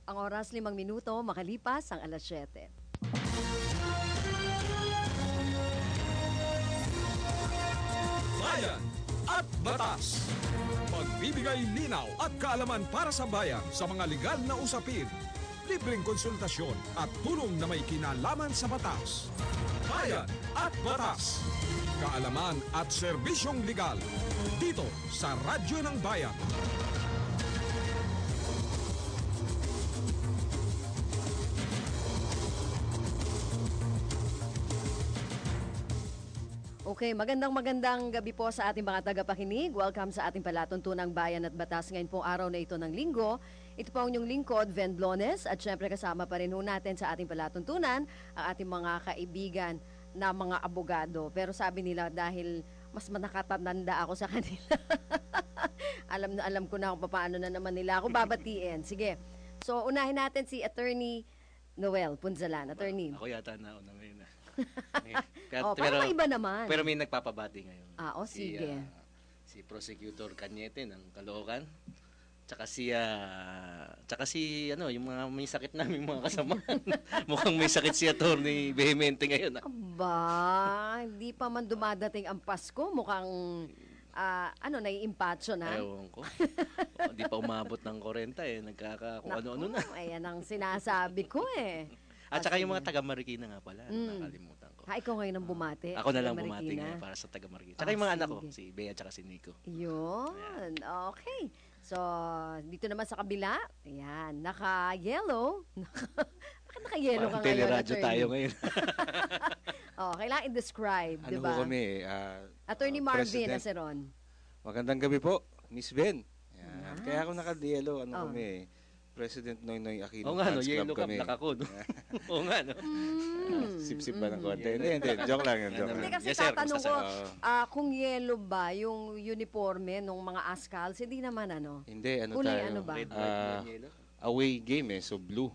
Ang oras 5 minuto, makalipas ang alas 7. Bayan at Batas. Magbibigay linaw at kaalaman para sa bayan sa mga legal na usapin. Libreng konsultasyon at tulong na may kinalaman sa batas. Bayan at Batas. Kaalaman at serbisyong legal. Dito sa Radyo ng Bayan. Okay, magandang gabi po sa ating mga tagapakinig. Welcome sa ating palatuntunang Bayan at Batas ngayon pong araw na ito ng linggo. Ito po ang inyong lingkod, Ven Blones, at syempre kasama pa rin ho natin sa ating palatuntunan ang ating mga kaibigan na mga abogado. Pero sabi nila dahil mas nakatanda ako sa kanila, alam ko na kung paano na naman nila ako babatiin. Sige, so unahin natin si Attorney Noel Punzalan. Attorney. Ako yata na una ngayon na. Parang iba naman. Pero may nagpapabati ngayon. Sige. Si Prosecutor Cañete ng Caloocan. Tsaka si yung mga may sakit namin mga kasama. Mukhang may sakit si Attorney Vehemente ngayon. Aba, hindi pa man dumadating ang Pasko. Mukhang naiimpatso na. Ewan ko. Hindi pa umabot ng 40 kung ano-ano na. Ayan ang sinasabi ko eh. At saka yung mga taga-Marikina nga pala, nakalimutan ko. Ikaw ngayon ang bumati. Ako na lang bumati ngayon para sa taga-Marikina. Tsaka yung mga anak ko, si Bea at si Nico. Yun, okay. So, dito naman sa kabila, ayan, naka-yellow. Bakit naka-yellow ka ngayon, teleradyo tayo ngayon. Kailangan i-describe, di ba? Ano kami? Attorney Marvin Aceron. Magandang gabi po, Miss Ben. Yan. Kaya ako naka-yellow, kami President Noynoy Aquino. Oo nga, yellow cup nakako. Oo nga, no? Sip-sip ba ng konti? Hindi. Joke lang yun. Hindi kasi tatanong ko, kung yellow ba yung uniforme ng mga Ascals, hindi naman Hindi, kulay tayo? ba? Red, white, and yellow? Away game so blue.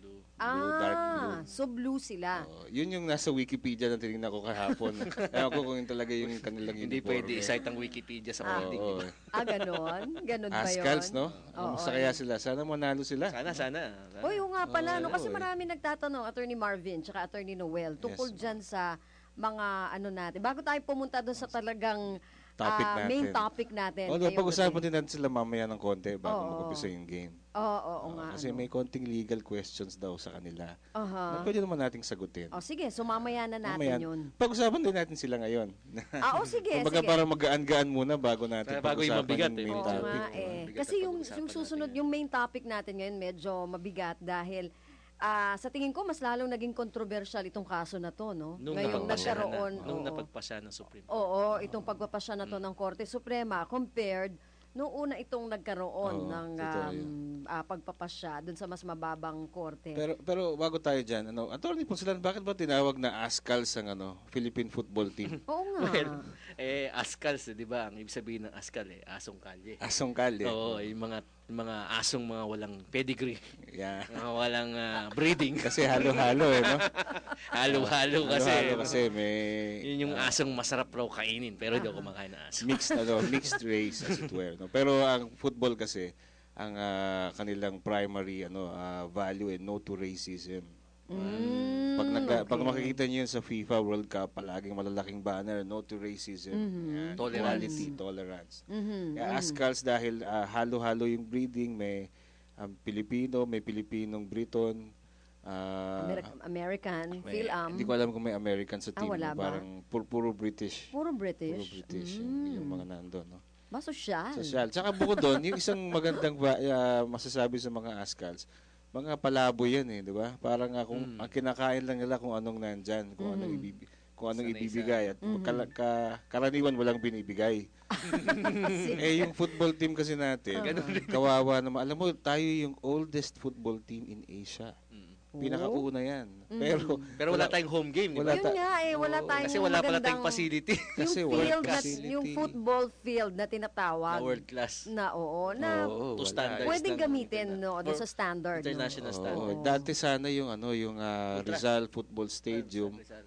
Dark blue. So blue sila. Yun yung nasa Wikipedia na tinignan ko kahapon. Ewan ko kung yun talaga yung kanilang uniforme. Hindi pwede i-cite ang Wikipedia sa holding. Ganon? Ganon ba yun? Ascals, no? Kamusta kaya sila? Sana manalo sila. Sana. Uy, nga pala, kasi marami nagtatanong, Attorney Marvin, tsaka Attorney Noel, tungkol dyan sa mga natin. Bago tayo pumunta doon sa talagang main topic natin. Pag-usapan din natin sila mamaya ng konti bago mag-umpisa yung game. Oo nga. Kasi may konting legal questions daw sa kanila. Na pwede naman nating sagutin. Sige, so mamaya na natin yun. Pag-usapan din natin sila ngayon. Sige. Kumbaga para magaan-gaan muna bago natin pag-usapan yung main topic. Kasi yung susunod, yung main topic natin ngayon medyo mabigat dahil sa tingin ko, mas lalong naging controversial itong kaso na to, no? Ngayong nagkaroon. Nung napagpasya ng Supreme Court. Oo, itong pagpapasya na to ng Korte Suprema compared nung una itong nagkaroon ng pagpapasya dun sa mas mababang korte. Pero bago tayo dyan, Attorney Punzalan, bakit ba tinawag na Ascals ang Philippine Football Team? Oo nga. Well, Ascals, di ba? Ang ibig sabihin ng Ascal, asong kalye. Asong kalye. Oo, yung mga asong mga walang pedigree. Yeah. Mga walang breeding. Kasi halo-halo no? Halo-halo kasi. Halo-halo kasi may... Yun yung asong masarap raw kainin, pero hindi ako kumakain ng aso. Mixed race as it were. No? Pero ang football kasi, ang kanilang primary value no to racism. Pag makikita niyo yun sa FIFA World Cup, palaging malalaking banner, no to racism. Yan, equality, tolerance. Ascals dahil halo-halo yung breeding, may Pilipino, may Pilipinong Briton, American, Phil-Am. Hindi ko alam kung may American sa team. Wala ba? Parang puro British. Puro British? Yung mga nandun. No? Sosyal. Tsaka bukod doon, yung isang magandang masasabi sa mga Ascals, mga palaboy yan di ba? Parang ang kinakain lang nila kung anong nandyan, kung anong ibibigay at karaniwan walang binibigay. Yung football team kasi natin, kawawa naman. Alam mo, tayo yung oldest football team in Asia. Pinakauna yan. Pero wala tayong home game, di ba? Yun nga wala tayong kasi wala pala tayong facility. Kasi yung football field na tinatawag. Na world class. To standards. Pwedeng gamitin doon sa standard. International standard. Dati sana yung Rizal Football Stadium.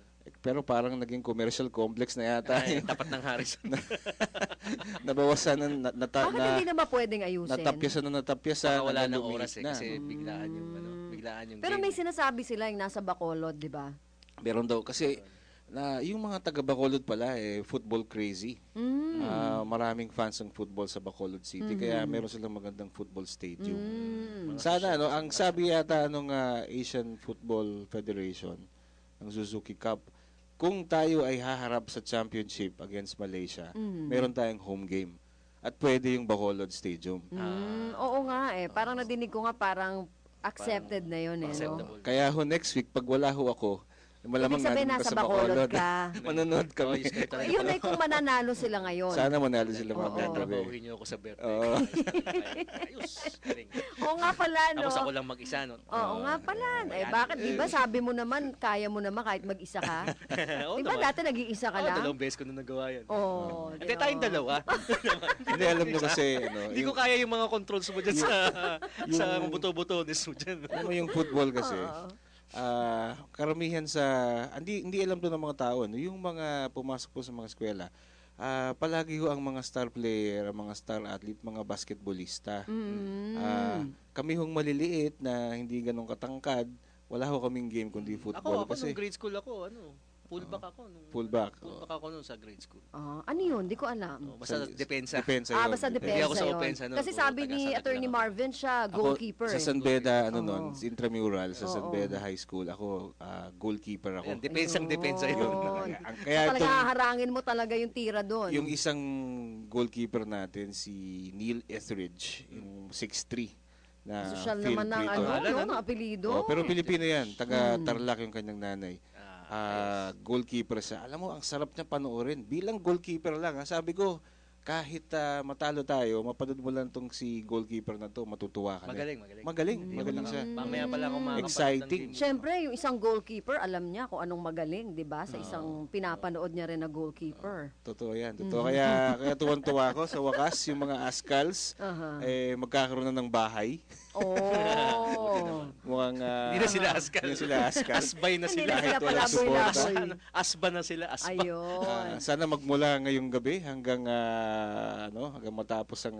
pero parang naging commercial complex na yata. Ay, tapat ng Harrison. Nabawasan Bakit hindi naman pwedeng ayusin? natapyasan. Baka wala ng lumit oras na. kasi biglaan yung biglaan yung Pero game. may sinasabi sila yung nasa Bacolod, di ba? Meron daw kasi yung mga taga Bacolod pala football crazy. Maraming fans ng football sa Bacolod City kaya meron silang magandang football stadium. Sana ang sabi yata nung Asian Football Federation ng Suzuki Cup, kung tayo ay haharap sa championship against Malaysia, meron tayong home game. At pwede yung Bacolod Stadium. Oo nga Parang nadinig ko nga parang accepted na yun no? Acceptable. Kaya next week, pag wala ako, malamang Ibig sabihin nandun ka nasa Bacolod ka. Manonood kami. Ayos kayo talaga. Yun ay kung mananalo sila ngayon. Sana manalo sila mga Tatrabahuhin niyo ako sa birthday. Oo. Ayos. Galing. Oo nga pala, no? Tapos ako lang mag-isa, no? Oo nga pala. Bakit? Di ba sabi mo naman, kaya mo naman kahit mag-isa ka? Oo Di ba naman. dati nag-iisa ka lang? Dalawang beses ko na nagawa yan. Oo. Hindi tayong dalawa. Hindi, alam nyo kasi, Hindi ko kaya yung mga controls mo dyan sa buto-butones mo dyan. alam mo yung football kasi, karamihan sa, hindi alam to ng mga tao, yung mga pumasok po sa mga eskwela, palagi ho ang mga star player, ang mga star athlete, mga basketballista. Kami hong maliliit na hindi ganun katangkad, wala ho kaming game kundi football. Ako kasi nung grade school ako, fullback ako. Fullback. Fullback ako nung sa grade school. Ano yun? Di ko alam. Basta depensa. Depensa yun. Basta Hindi depensa ako sa yun. opensa nun. Kasi sabi ni Taga-sabit Attorney lang ako. Marvin siya, Ako, goalkeeper. sa San Beda, intramural, sa San Oo. Beda High School, ako, goalkeeper ako. Ayan, depensa yun. Ayun. Kaya Talaga itong, haharangin mo talaga yung tira doon. yung isang goalkeeper natin, si Neil Etheridge, yung 6'3", na Social field naman ng traitor. ng apelido. Pero Pilipino yan, taga Tarlac yung kanyang nanay. Goalkeeper siya. Alam mo, ang sarap niya panoorin. Bilang goalkeeper lang, sabi ko, kahit matalo tayo, mapanood mo lang tong si goalkeeper na to, matutuwa ka na. Magaling siya. Mamaya pala ako makakapanood ng Exciting. game. Siyempre, yung isang goalkeeper, alam niya kung anong magaling, di ba? Sa isang pinapanood niya rin na goalkeeper. Totoo yan. Totoo. Kaya tuwan-tuwa ako sa wakas, yung mga Ascals, magkakaroon na ng bahay. Oh. Mukhang, Hindi na sila Ascal. Hindi na sila Ascal. Asbay na Hindi sila. na sila Kahit walang palaboy-laboy. suporta. Asba na sila. Asba. Ayun. Sana magmula ngayong gabi hanggang hanggang matapos ang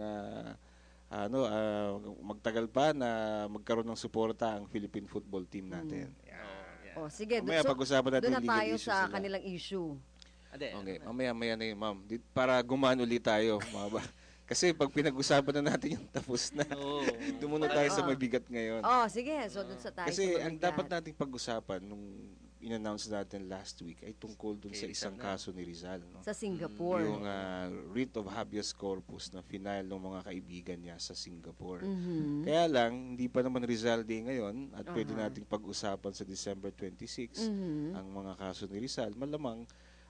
magtagal pa na magkaroon ng suporta ang Philippine football team natin. Oh, sige. Mamaya pag-usapan natin doon na legal tayo issues sa nila. kanilang issue. Okay, mamaya na yun, ma'am. Para gumaan ulit tayo, kasi pag pinag-usapan na natin yung tapos na, dumunod tayo sa mabigat ngayon. Oh, sige. So, doon sa tayo. Kasi sa ang mabigat. dapat nating pag-usapan nung in-announce natin last week ay tungkol dun sa isang kaso ni Rizal. No? Sa Singapore. Yung writ of habeas corpus na final ng mga kaibigan niya sa Singapore. Kaya lang, hindi pa naman Rizal Day ngayon at pwede nating pag-usapan sa December 26 ang mga kaso ni Rizal. Malamang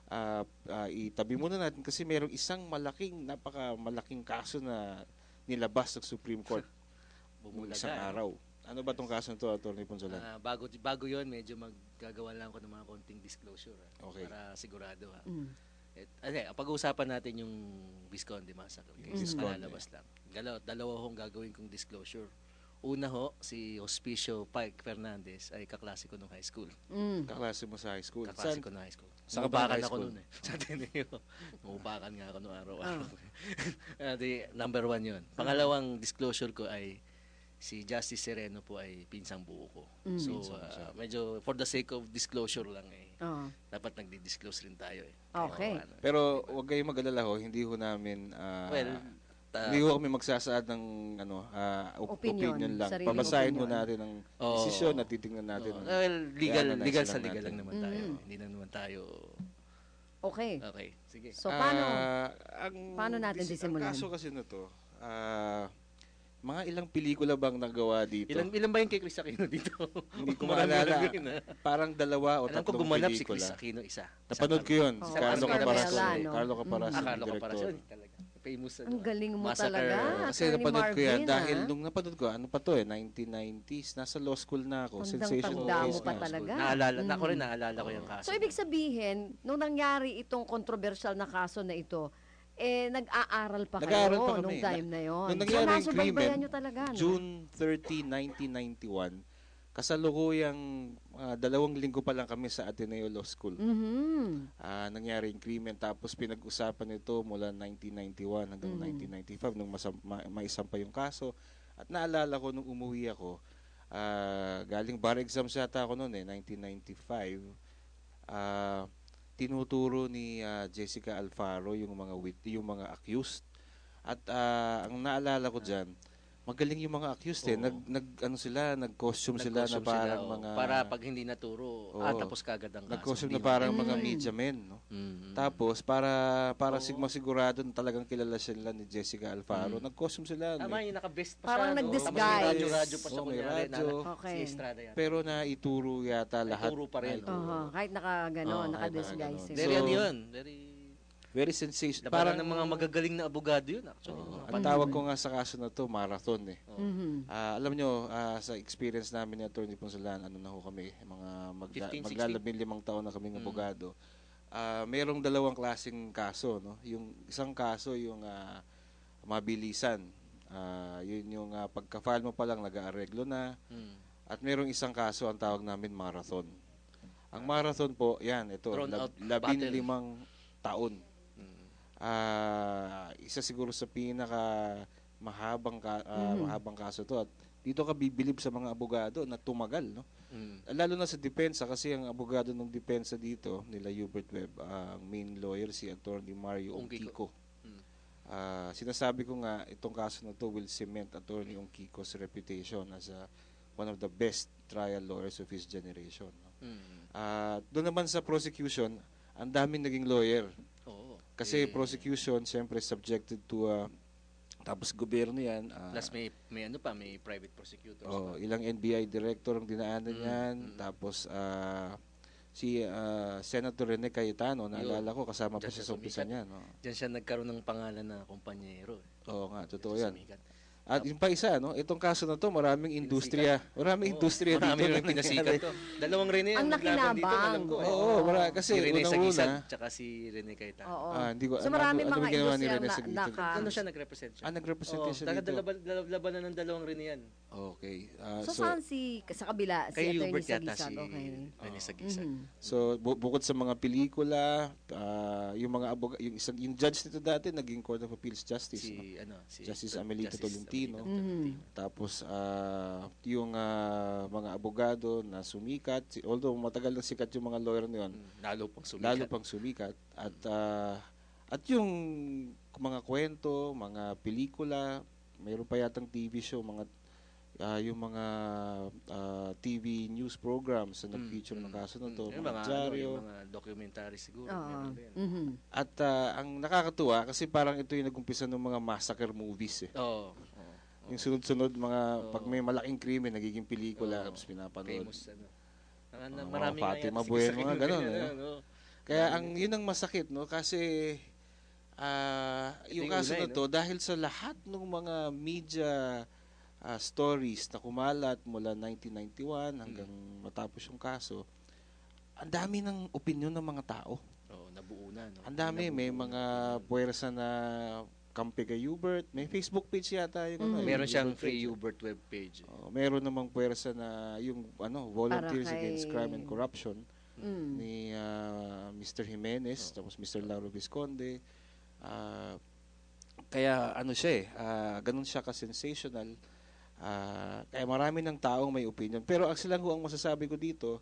itabi muna natin kasi merong isang napaka-malaking kaso na nilabas ng Supreme Court noong isang araw. Ano ba tong kaso nito, Atty. Ponsolan? Bago yun, medyo maggagawa lang ako ng mga konting disclosure. Okay. Para sigurado. Ang pag-uusapan natin yung Visconde Massacre. Visconde. Malalabas lang. Dalawa hong gagawin kong disclosure. Una si Hospicio Pike Fernandez ay kaklase ko nung high school. Kaklase mo sa high school? Kaklase ko nung high school. Saan ka ba Nangubakan high ako school? noon Sa Ateneo. Nangubakan nga ako noong araw-araw. Number 1 yun. Pangalawang disclosure ko ay si Justice Sereno po ay pinsang buo ko. So, medyo for the sake of disclosure lang dapat nagdi-disclose rin tayo Okay. Pero huwag kayong mag-alala ho, hindi ho namin hindi ho kami magsasaad ng opinion lang. sariling Babasahin ho opinion. natin ang desisyon at titingnan natin. legal sa legal lang naman tayo. Hindi lang naman tayo. Okay. Okay, sige. So, paano natin sisimulan? Ang kaso kasi na to, mga ilang pelikula bang nagawa dito? Ilan ba yung kay Chris Aquino dito? Hindi ko Marami maalala. na rin, Parang 2 o 3 Alam ko gumanap si pelikula. Chris Aquino isa. Napanood ko yun. Si Carlo Oscar Caparazzo. Vela, no? Carlo Caparazzo, Carlo director. Caparazzo. Talaga. Famous. Ang galing mo Massacre. talaga. Kasi Attorney napanood ko yan Marvin, dahil nung napanood ko, ano pa to 1990s, nasa law school na ako. Sensational tanda mo case pa na. talaga. Ako rin naalala ko yung kaso. So, ibig sabihin, nung nangyari itong controversial na kaso na ito, nag-aaral pa Nag-aaral kayo pa kami. nung time na yon. Nung nangyari yung nasubaybayan krimen, nyo talaga, no? June 30, 1991, kasalukuyang 2 linggo pa lang kami sa Ateneo Law School. Mhm. Nangyari yung krimen, tapos pinag-usapan ito mula 1991 hanggang 1995 nung maisampa yung kaso. At naalala ko nung umuwi ako, galing bar exams yata ako noon 1995. Tinuturo ni Jessica Alfaro yung mga accused. At ang naalala ko diyan, magaling yung mga accused nag-costume sila na parang mga para pag hindi naturo, tapos kagad ang kaso. nag-costume Hindi na parang na- mga media men, no? Tapos para sigurado na talagang kilala sila ni Jessica Alfaro, nag-costume sila. Tama, yung naka-vest pa Parang siya. nag-disguise. Tapos may radyo-radyo pa siya. Oo, may kunyari, radyo. Okay. Si Estrada yan. Pero naituro yata lahat. Naituro pa rin. Naituro. Kahit Oo, naka-disguise. kahit Very So, yun. Very sensational. Parang ng mga magagaling na abogado yun, actually. Ang tawag ko nga sa kaso na to, marathon Mhm. Alam nyo, sa experience namin ni Atty. Ponsolan, kami, mga 15, 16? maglalabing 5 taon na kaming abogado. Mayroong 2 klaseng kaso, no? Yung isang kaso, yung mabilisan. Yun yung pagka-file mo pa lang, nag-aareglo na. At mayroong isang kaso, ang tawag namin marathon. Ang marathon po, yan, ito, Drawn out 15 taon. Isa siguro sa mahabang kaso to, at dito ka bibilib sa mga abogado na tumagal, no? Lalo na sa depensa, kasi ang abogado ng depensa dito nila Hubert Webb, ang main lawyer si Attorney Mario Ongkiko. Sinasabi ko nga, itong kaso na to will cement Attorney Ongkiko's reputation as one of the best trial lawyers of his generation, no? Doon naman sa prosecution, ang daming naging lawyer. Kasi prosecution, siyempre subjected to tapos gobyerno yan. Plus may private prosecutors. Ilang NBI director ang dinaanan yan. Tapos si Senator Rene Cayetano, naalala ko, kasama pa siya sa umpisa niyan. Diyan siya nagkaroon ng pangalan na kumpanyero. Oo nga, totoo yan. At yung pa isa, no? Itong kaso na to, maraming industriya. Maraming industriya dito. Marami rin pinasikat to. 2 Rene Ang nakinabang. Kasi si Rene unang-una. Sagisag tsaka si Rene Cayetano. Oo. Hindi ko, So maraming ano mga ginawa ni industriya Rene na Sagisag? Ano siya nag-represent siya? Nag-represent siya dito. Labanan ng 2 Rene yan. Okay. So saan sa kabila? Si Kay Attorney Hubert yata Sagisag. si Okay. Rene Sagisag. So bukod sa mga pelikula, yung mga yung judge nito dati naging Court of Appeals Justice, no? Si Justice Amelito Tolentino. Tolentino. Tapos yung mga abogado na sumikat, although matagal na sikat yung mga lawyer na yun, lalo pang sumikat. At yung mga kwento, mga pelikula, mayroon pa yatang TV show, yung mga TV news programs na nag-feature ng kaso na to, mga dyaryo. Yung mga documentary siguro. At ang nakakatuwa, kasi parang ito yung nag-umpisa ng mga massacre movies. Yung sunod-sunod, pag may malaking krimen, nagiging pelikula, tapos pinapanood. Famous, marami Fatima Bueno, mga ganun. Kaya yun ang masakit, no? Kasi yung kaso na to, dahil sa lahat ng mga media stories na kumalat mula 1991 hanggang matapos yung kaso, ang dami ng opinion ng mga tao. Nabuo na. No? Ang dami, may mga puwersa na kampi kay Hubert. May Facebook page yata yun. Meron siyang free Hubert web page. Meron namang puwersa na yung Volunteers Against Crime and Corruption ni Mr. Jimenez, tapos Mr. Lauro Visconde. Kaya ganun siya ka-sensational. Kaya marami ng taong may opinion. Pero ang masasabi ko dito,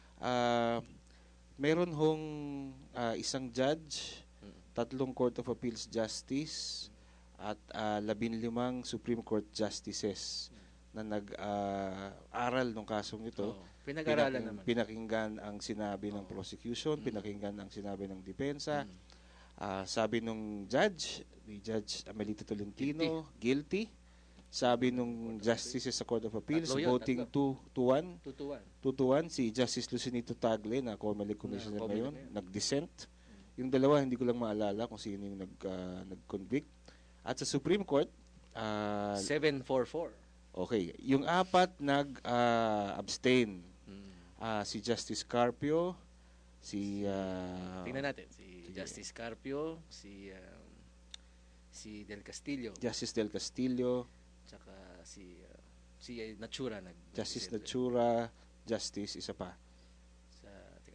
meron isang judge, 3 Court of Appeals Justice, at 15 Supreme Court Justices na nag-aral ng kasong ito. Pinag-aralan naman. Pinakinggan ang sinabi ng prosecution, pinakinggan ang sinabi ng depensa. Sabi nung ni Judge Amelito Tolentino, guilty. Sabi nung justices sa Court of Appeals, voting 2-1. 2-1. Si Justice Lucinito Tagle, na COMELEC Commissioner ngayon, nag-dissent. Yung dalawa, hindi ko lang maalala kung sino yung nag-convict. At sa Supreme Court, 7-4-4. Okay. Yung 4 nag-abstain. Si Justice Carpio, tingnan natin. Si Justice Carpio, si Del Castillo. Justice Del Castillo. Tsaka si Si Natura Justice nag-present. Natura, Justice, isa pa. Sa,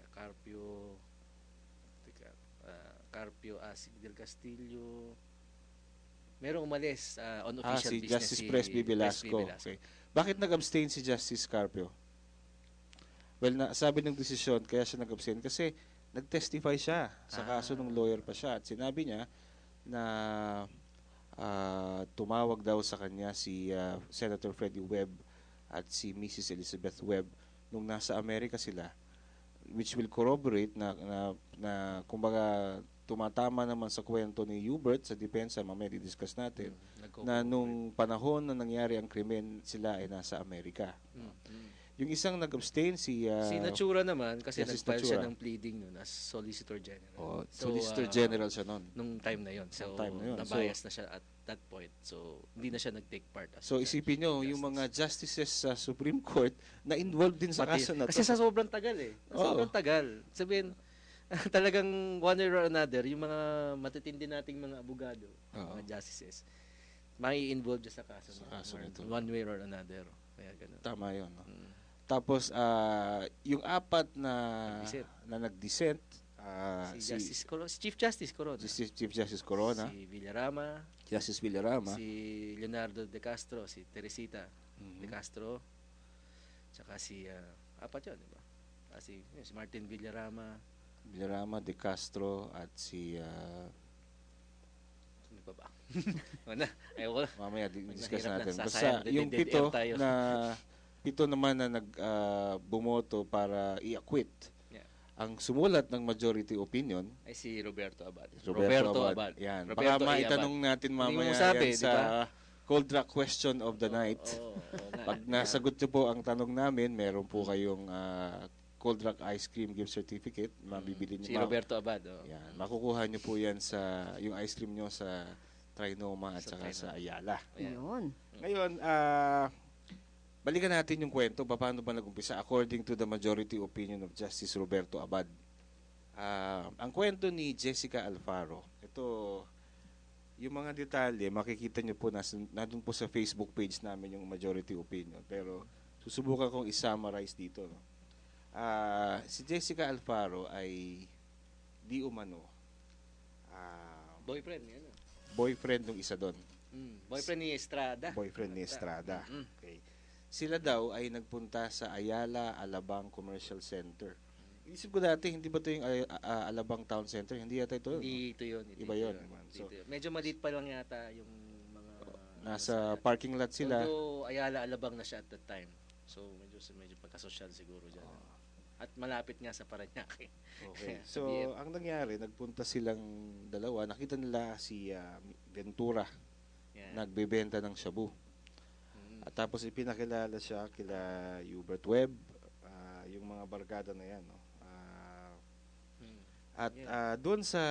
Carpio Asig del Castillo. Merong umalis on official Si business Justice Presby Velasco. Okay. Bakit nag-abstain si Justice Carpio? Well, sabi ng desisyon, kaya siya nag-abstain kasi nag-testify siya sa kaso ng lawyer pa siya. At sinabi niya na tumawag daw sa kanya si Senator Freddie Webb at si Mrs. Elizabeth Webb nung nasa Amerika sila, which will corroborate na kumbaga tumatama naman sa kwento ni Hubert sa depensa, mamaya di-discuss natin, na nung panahon na nangyari ang krimen, sila ay nasa Amerika. Yung isang nag-abstain, si Natura naman, kasi Justice nag-file siya Natura. ng pleading nun as Solicitor General. Solicitor General siya noon. Nung time na yon. So, time na yun. nabayas na siya at that point. So, hindi na siya nag-take part. As So isipin nyo, yung mga justices sa Supreme Court na involved din sa kaso na to. Kasi sa sobrang tagal eh. Sobrang tagal. Sabihin, talagang one way or another, yung mga matitindi nating mga abogado, mga justices, mai-involve dyan sa kaso na nito. one way or another. Kaya ganun. Tama yun. No? Tapos, yung apat na nag-dissent, si Chief Justice Corona. Chief Justice Corona, Si Villarama. Justice Villarama, Si Leonardo De Castro, si Teresita De Castro, tsaka si, apat yun, di ba? Si Martin Villarama, De Castro, at si, ano pa ba? Wala, ayaw ko. mamaya discuss Mahirap na, natin. sasayang, Basta yung dead air tayo. pito naman na bumoto para i-acquit. Yeah. Ang sumulat ng majority opinion, Ay si Roberto Abad. Abad. Yan. Baka Roberto A. maitanong Abad. natin mamaya Hindi mo sabi, yan sa di ba? Cold Rock Question of the Night. Oo, Pag nasagot nyo po ang tanong namin, meron po kayong Cold Rock Ice Cream gift certificate. Mabibili nyo. Si Roberto Abad. Yan. Makukuha nyo po yan sa yung ice cream nyo sa Trinoma at saka sa Ayala. Yun. Ngayon, balikan natin yung kwento. Paano ba nag-umpisa? According to the majority opinion of Justice Roberto Abad. Ang kwento ni Jessica Alfaro, ito, yung mga detalye, makikita nyo po, nandun po sa Facebook page namin yung majority opinion. Pero susubukan kong i-summarize dito. No? Si Jessica Alfaro ay di umano Boyfriend niya, no? boyfriend ng isa doon. Boyfriend ni Estrada. Boyfriend ni Estrada. Okay. Sila daw ay nagpunta sa Ayala Alabang Commercial Center. Isip ko dati, hindi ba ito yung Alabang Town Center? Hindi yata ito. Hindi ito yun. Iba yun. So, medyo maliit pa lang yata yung mga... Nasa parking lot sila. Although Ayala Alabang na siya at that time. So, medyo pagkasosyal siguro dyan. At malapit nga sa Parañaque. Okay. So, ang nangyari, nagpunta silang dalawa. Nakita nila si Ventura. Yeah. Nagbebenta ng shabu. At tapos ipinakilala siya kila Hubert Webb, yung mga barkada na yan. No? At doon sa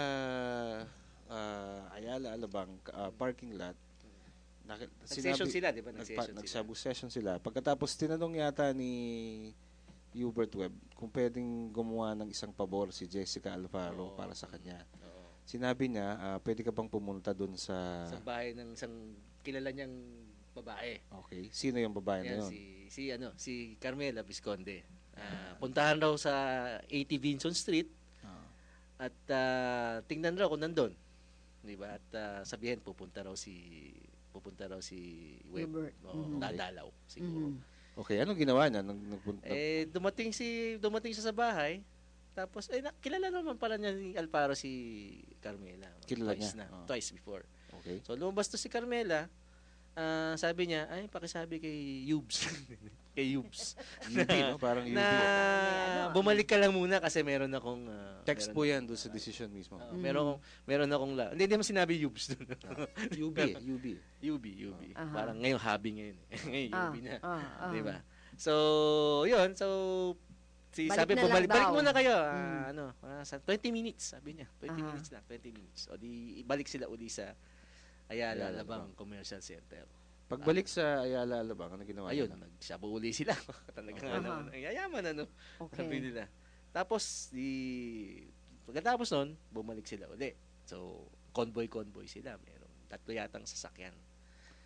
Ayala Alabang parking lot, Nag-session sila, di ba? Nag-shabu session sila. Pagkatapos tinanong yata ni Hubert Webb kung pwedeng gumawa ng isang pabor si Jessica Alfaro para sa kanya. Sinabi niya, pwede ka bang pumunta doon sa bahay ng isang kilala niyang babae. Okay. Sino yung babae na yun? Si Carmela Visconde. Puntahan raw sa 80 Vinson Street at tingnan raw kung nandun. Di ba? At sabihin pupunta raw si Webb. Dadalaw siguro. Okay, anong ginawa niya nung Dumating siya sa bahay. Tapos kilala naman pala niya ni Alfaro si Carmela. Kilala twice niya? Twice before. Okay. So lumabas to si Carmela. Sabi niya, pakisabi kay Yubs. Kay Yubs. UB, no? Parang UB. Bumalik ka lang muna kasi meron akong Text po yan doon sa decision mismo. meron akong hindi mo sinabi Yubs doon. UB. Parang ngayon hobby ngayon. Ngayon UB na. 'Di ba? So, 'yun. So sabi Balik na lang balik daw. muna kayo. 20 minutes, sabi niya. 20 minutes lang, 20 minutes. O di ibalik sila uli sa Ayala Alabang Commercial Center. Pagbalik sa Ayala Alabang, ano ginawa Ayun, nila? nagshabu uli sila. Talagang yayaman Okay. sabi nila. Tapos pagkatapos nun, bumalik sila uli. So, convoy sila. Merong tatlo yatang sasakyan.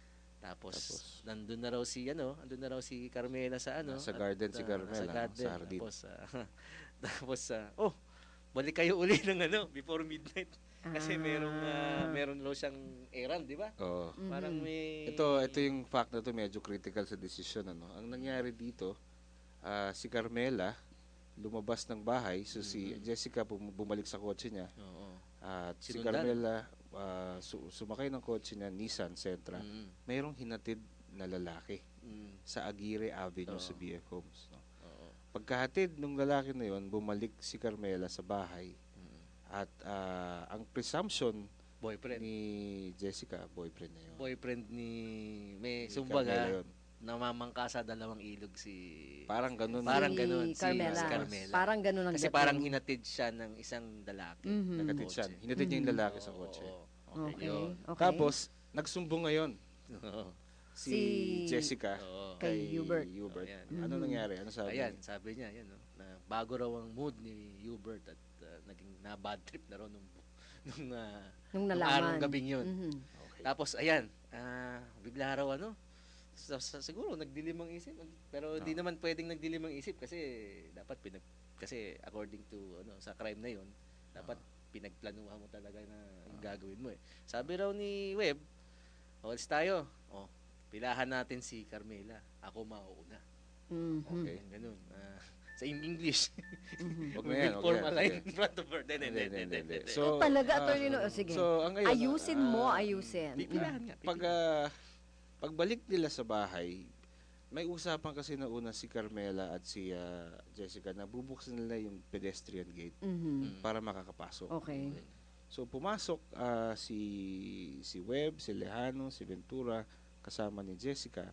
Tapos nandun na raw si Carmela sa Sa garden si Carmela, sa garden. sa hardin. Tapos balik kayo uli ng before midnight. Kasi meron raw siyang errand, di ba? Oo. Parang may Ito yung fact na to medyo critical sa decision, ano. Ang nangyari dito, si Carmela lumabas ng bahay, so si Jessica bumalik sa kotse niya. Oo. At si Sinundan. Carmela sumakay ng kotse niya, Nissan Sentra. Mayroong hinatid na lalaki sa Aguirre Avenue sa BF Homes, no. Oo. Pagkahatid ng lalaki na yon, bumalik si Carmela sa bahay. At ang presumption Boyfriend. ni Jessica, boyfriend na yun. Boyfriend ni may Si sumbaga Carmela yun. namamangka sa dalawang ilog si Parang ganun. Parang Si ganun Carmela. si Carmela. Parang ganun ang Kasi dating. parang hinatid siya ng isang lalaki. Nakatid siya. Hinatid niya yung lalaki sa kotse. Oo. Okay. Yun. Okay. Tapos, nagsumbong ngayon Oo. si Jessica Oo. Kay Hubert. Ayan. Ano nangyari? Ano sabi? Ayan, sabi niya, na bago raw ang mood ni Hubert at naging bad trip na raw nung Nung arong nalaman. gabing yun. Okay. Tapos, ayan, bigla raw siguro nagdilim ang isip, pero hindi naman pwedeng nagdilim ang isip kasi dapat kasi according to sa crime na yun, dapat pinagplanuhan mo talaga na yung gagawin mo eh. Sabi raw ni Webb, alis tayo. Pilahan natin si Carmela. Ako mauuna. Okay. Ganun. Sa English. Wag na We yan, will wag form yan. a line Sige. in front of her. Hindi. So, talaga, attorney, sige. So, ang ngayon, ayusin mo, ayusin. Pipilahan nga. Pagbalik nila sa bahay, may usapan kasi na una si Carmela at si Jessica na bubuksan nila yung pedestrian gate para makakapasok. Okay. So pumasok si Webb, si Lejano, si Ventura kasama ni Jessica.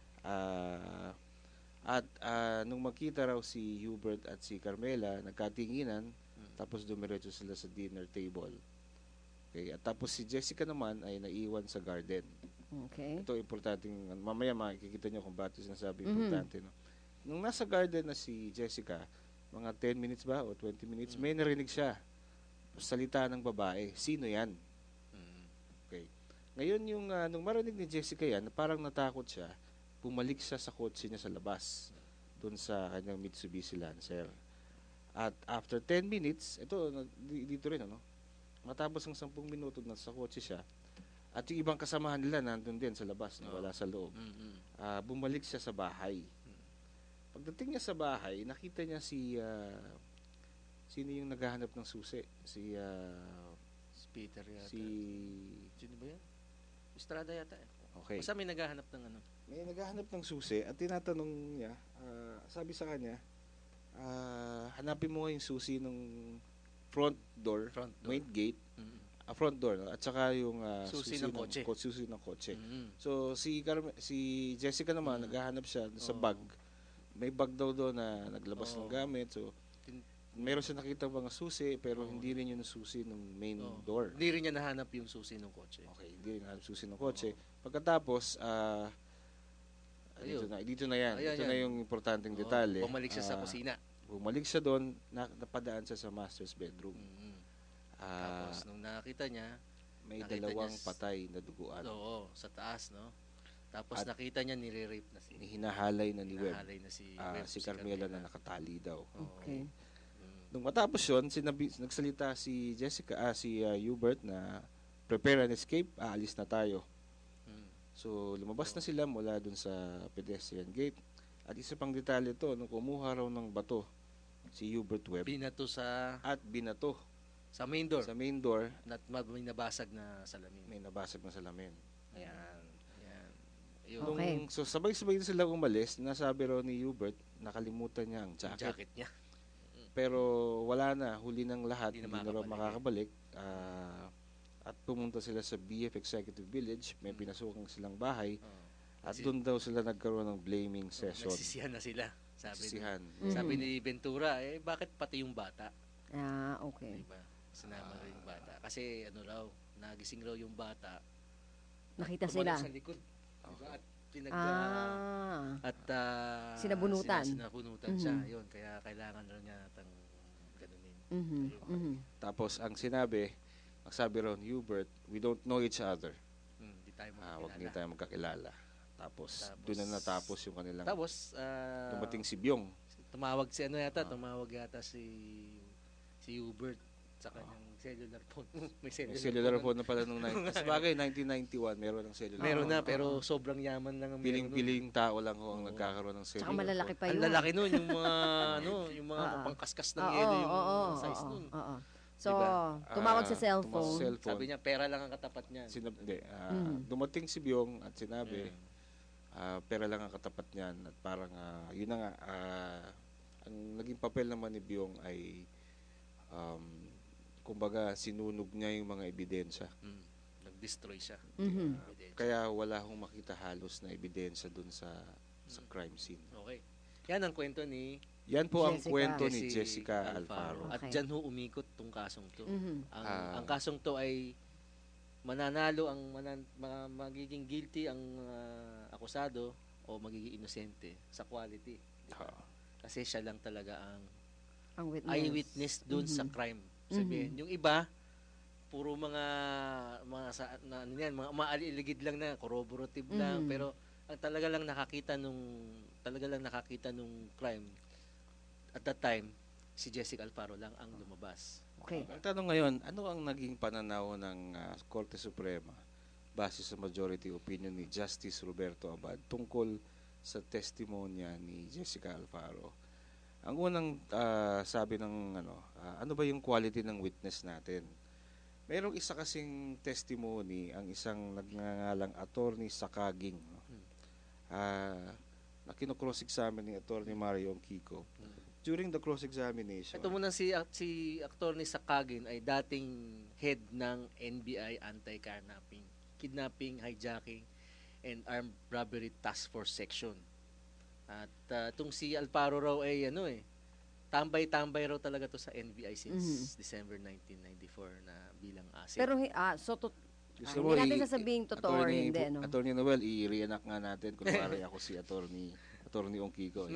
At nung makita raw si Hubert at si Carmela, nagkatinginan, tapos dumiretso sila sa dinner table. Okay, at tapos si Jessica naman ay naiwan sa garden. Okay. Ito importanteng, mamaya makikita nyo kung bakit sinasabi importante. No? Nung nasa garden na si Jessica, mga 10 minutes ba o 20 minutes, may narinig siya. Salita ng babae. Sino yan? Okay. Ngayon yung nung marinig ni Jessica yan, parang natakot siya, bumalik siya sa kotse niya sa labas, doon sa kanyang Mitsubishi Lancer. At after 10 minutes, dito rin, matapos ng 10 minuto na sa kotse siya, at yung ibang kasamahan nila nandun din sa labas, wala sa loob. Bumalik siya sa bahay. Pagdating niya sa bahay, nakita niya sino yung naghahanap ng susi? Si Peter yata. Sino ba yan? Estrada yata eh. Okay. Basta may naghahanap ng May naghahanap ng susi at tinatanong niya, sabi sa kanya, hanapin mo yung susi ng front door, main gate, front door, no? At saka yung Susi ng kotse. Susi ng kotse. So si Jessica naman naghahanap siya sa bag. May bag daw doon na naglabas ng gamit. So meron siya nakita mga susi pero hindi rin yun yung susi ng main door. Hindi rin niya nahanap yung susi ng kotse. Okay, hindi rin nahanap susi ng kotse. Pagkatapos dito na yan. Ayan, Ito na yung importanteng detalye. Bumalik siya sa kusina. Bumalik siya doon, napadaan siya sa master's bedroom. Tapos nung nakita niya, May nakita dalawang niya patay na duguan. Oo, sa taas, no? Tapos nakita niya nire-rape na Hinahalay na ni Webb. hinahalay na si Webb, Si Carmela na nakatali daw. Okay. Nung matapos yun, nagsalita si Jessica, si Hubert na prepare and escape, aalis na tayo. So lumabas na sila mula dun sa pedestrian gate. At isa pang detalye to, nung kumuha raw ng bato si Hubert Webb binato at binato sa main door. sa main door, May nabasag na salamin. may nabasag na salamin. Ayan. Yun. Okay. So sabay-sabay na sila umalis, nasabi raw ni Hubert, nakalimutan niya ang Yung jacket. jacket niya. Pero wala na, huli ng lahat, Hindi hindi na na raw makakabalik. At pumunta sila sa BF Executive Village, may pinasukan silang bahay, at doon daw sila nagkaroon ng blaming session. Nagsisihan na sila. Sisihan. Sabi ni Ventura, bakit pati yung bata? Okay. Diba? Sinama rin yung bata. Kasi nagising raw yung bata. Nakita Tumalon sila. sa likod. Diba? At Sinabunutan. Sinabunutan siya. Yun, kaya kailangan raw niya natang ganunin. Tapos ang sabi raw ni Hubert, we don't know each other. tayo Huwag magkakilala. hindi tayo magkakilala. Tapos doon na natapos yung kanilang Tapos, dumating si Byong. tumawag si Hubert sa kanyang cellular phone. May May cellular phone na pala nung 90s. Sabagay, 1991, meron ng cellular Meron phone. na, pero sobrang yaman lang ang meron nun. Piling-piling tao lang ho ang nagkakaroon ng Tsaka cellular malalaki phone. pa Ang yun. lalaki nun, yung mga, yung mga Oo. pangkaskas ng yelo, yung size nun. Oo. So, Diba? tumawag sa Tumawag cellphone. sa cellphone. Sabi niya, pera lang ang katapat niyan. Dumating si Byong at sinabi, pera lang ang katapat niyan. At parang, yun na nga, ang naging papel naman ni Byong ay, kumbaga, sinunog niya yung mga ebidensya. Nag-destroy siya. Ebidensya. Kaya wala hong makita halos na ebidensya dun sa crime scene. Okay. Yan ang kwento ni Yan po ang Jessica. kwento ni Jessica Alfaro. At Okay. dyan ho umikot tong kasong to. Ang Ah. kasong to ay mananalo magiging guilty ang akusado o magiging inosente sa quality. Diba? Kasi siya lang talaga ang Ang eyewitness dun sa crime. Sabihin, yung iba puro mga mga maaliligid lang na corroborative lang, pero ang talaga lang nakakita nung crime at that time si Jessica Alfaro lang ang lumabas. Okay. Ang tanong ngayon, ano ang naging pananaw ng Korte Suprema base sa majority opinion ni Justice Roberto Abad tungkol sa testimonya ni Jessica Alfaro? Ang unang sabi ng ano ba yung quality ng witness natin? Mayroong isa kasing testimony ang isang nagngangalang attorney Sakaging, no? Na kino-cross-examine ni Attorney Mario Kiko. During the cross-examination, Ito muna si Attorney Sakagin ay dating head ng NBI Anti-Kidnapping, Hijacking, and Armed Robbery Task Force Section. At itong si Alfaro raw ay tambay-tambay raw talaga to sa NBI since December 1994 na bilang asset. Pero, gusto mo hindi natin sasabing totoo or hindi, no? Attorney Noel, i-reenact nga natin kung pare ako si Attorney Ongkiko.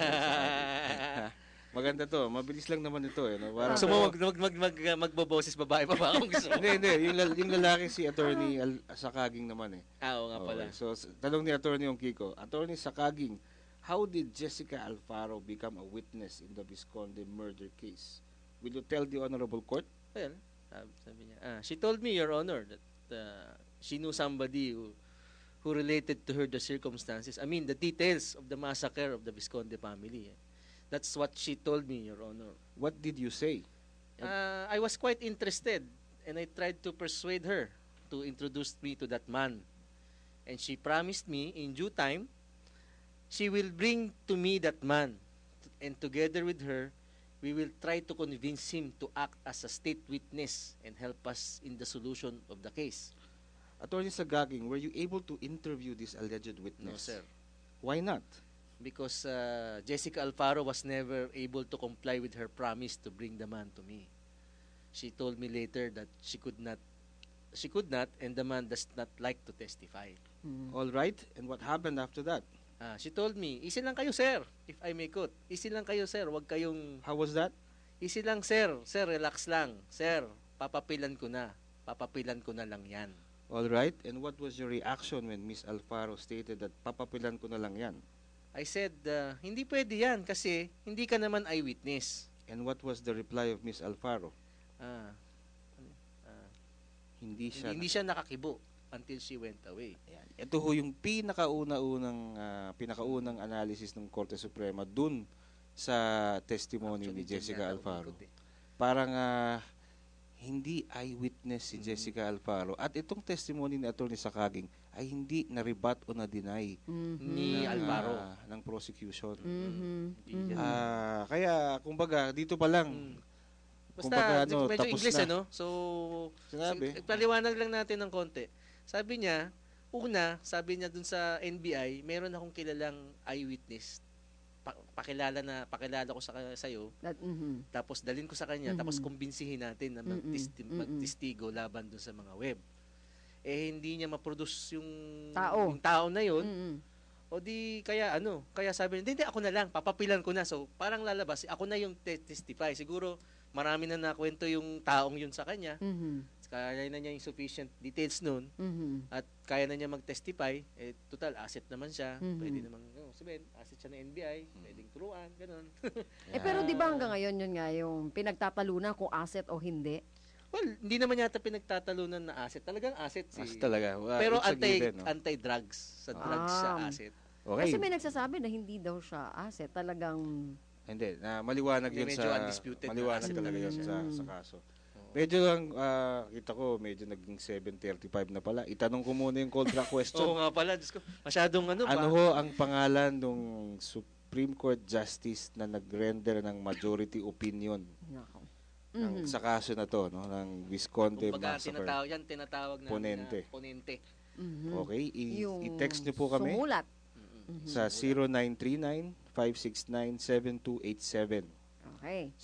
Maganda to. Mabilis lang naman ito. No? Parang, Gusto mo magboboses babae pa ba kung gusto mo? hindi. Yung lalaki si Attorney Sakaging naman eh. Oo nga pala. Okay. So, tanong ni Attorney Ongkiko, Attorney Sakaging, how did Jessica Alfaro become a witness in the Visconde murder case? Will you tell the Honorable Court? Well, sabi niya, she told me, Your Honor, that she knew somebody who related to her the circumstances. I mean, the details of the massacre of the Visconde family. That's what she told me, Your Honor. What did you say? I was quite interested, and I tried to persuade her to introduce me to that man. And she promised me, in due time, she will bring to me that man. And together with her, we will try to convince him to act as a state witness and help us in the solution of the case. Attorney Sakaging, were you able to interview this alleged No, witness? sir. Why not? Because Jessica Alfaro was never able to comply with her promise to bring the man to me. She told me later that she could not, and the man does not like to testify. All right. And what happened after that? She told me, easy lang kayo, sir, if I may quote. Easy lang kayo, sir, wag kayong, How was that? easy lang, sir, relax lang. Sir, papapilan ko na lang yan. All right. And what was your reaction when Miss Alfaro stated that papapilan ko na lang yan? I said, hindi pwede yan kasi hindi ka naman eyewitness. And what was the reply of Miss Alfaro? Hindi siya. nakakibo until she went away. Ayan. Ito ho yung pinakaunang analysis ng Korte Suprema dun sa testimony ni Jessica Alfaro. Parang hindi eyewitness si Jessica Alfaro. At itong testimony ni Atty. Sakaging ay hindi na-rebut o na-deny Ni Alvaro. ng prosecution. Hindi yan. Kaya, kumbaga, dito pa lang, Basta, kumbaga, medyo tapos English, na. So, Sinabi. paliwanag lang natin ng konti. Sabi niya dun sa NBI, meron akong kilalang eyewitness. Pakilala ko sa'yo, tapos dalhin ko sa kanya, tapos kumbinsihin natin na magtestigo laban dun sa mga web. Hindi niya ma-produce yung tao na yun. O di, kaya sabi niya, hindi, ako na lang, papapilan ko na. So, parang lalabas, ako na yung testify. Siguro, marami na nakwento yung taong yun sa kanya. kaya na niya yung sufficient details nun, Mhm. at kaya na niya mag-testify, total, asset naman siya. Mhm. Pwede namang, sabihin, asset siya ng NBI, pwedeng turuan, ganun. Pero di ba hanggang ngayon yun nga yung pinagtatalunan kung asset o hindi? Well, hindi naman yata pinagtatalunan na asset. Talagang asset As talaga. Pero It's a given, no? anti-drugs. Sa drugs siya asset. Okay. Kasi may nagsasabi na hindi daw siya asset. Talagang... Hindi, maliwanag yun Medyo sa undisputed na maliwanag asset talaga yun talaga. sa kaso. Medyo lang kita ko medyo naging 7:35 na pala. Itanong ko muna yung cold track question. Oo nga pala. Diyos ko, masyadong Ano ho ang pangalan ng Supreme Court Justice na nag-render ng majority opinion Nako. sa kaso na to, no, ng Visconde Kumbaga, Massacre? tinatawag na Ponente. ponente. Mhm. Okay, Yung i-text niyo po kami sumulat. sa 0939-569-7287. Okay.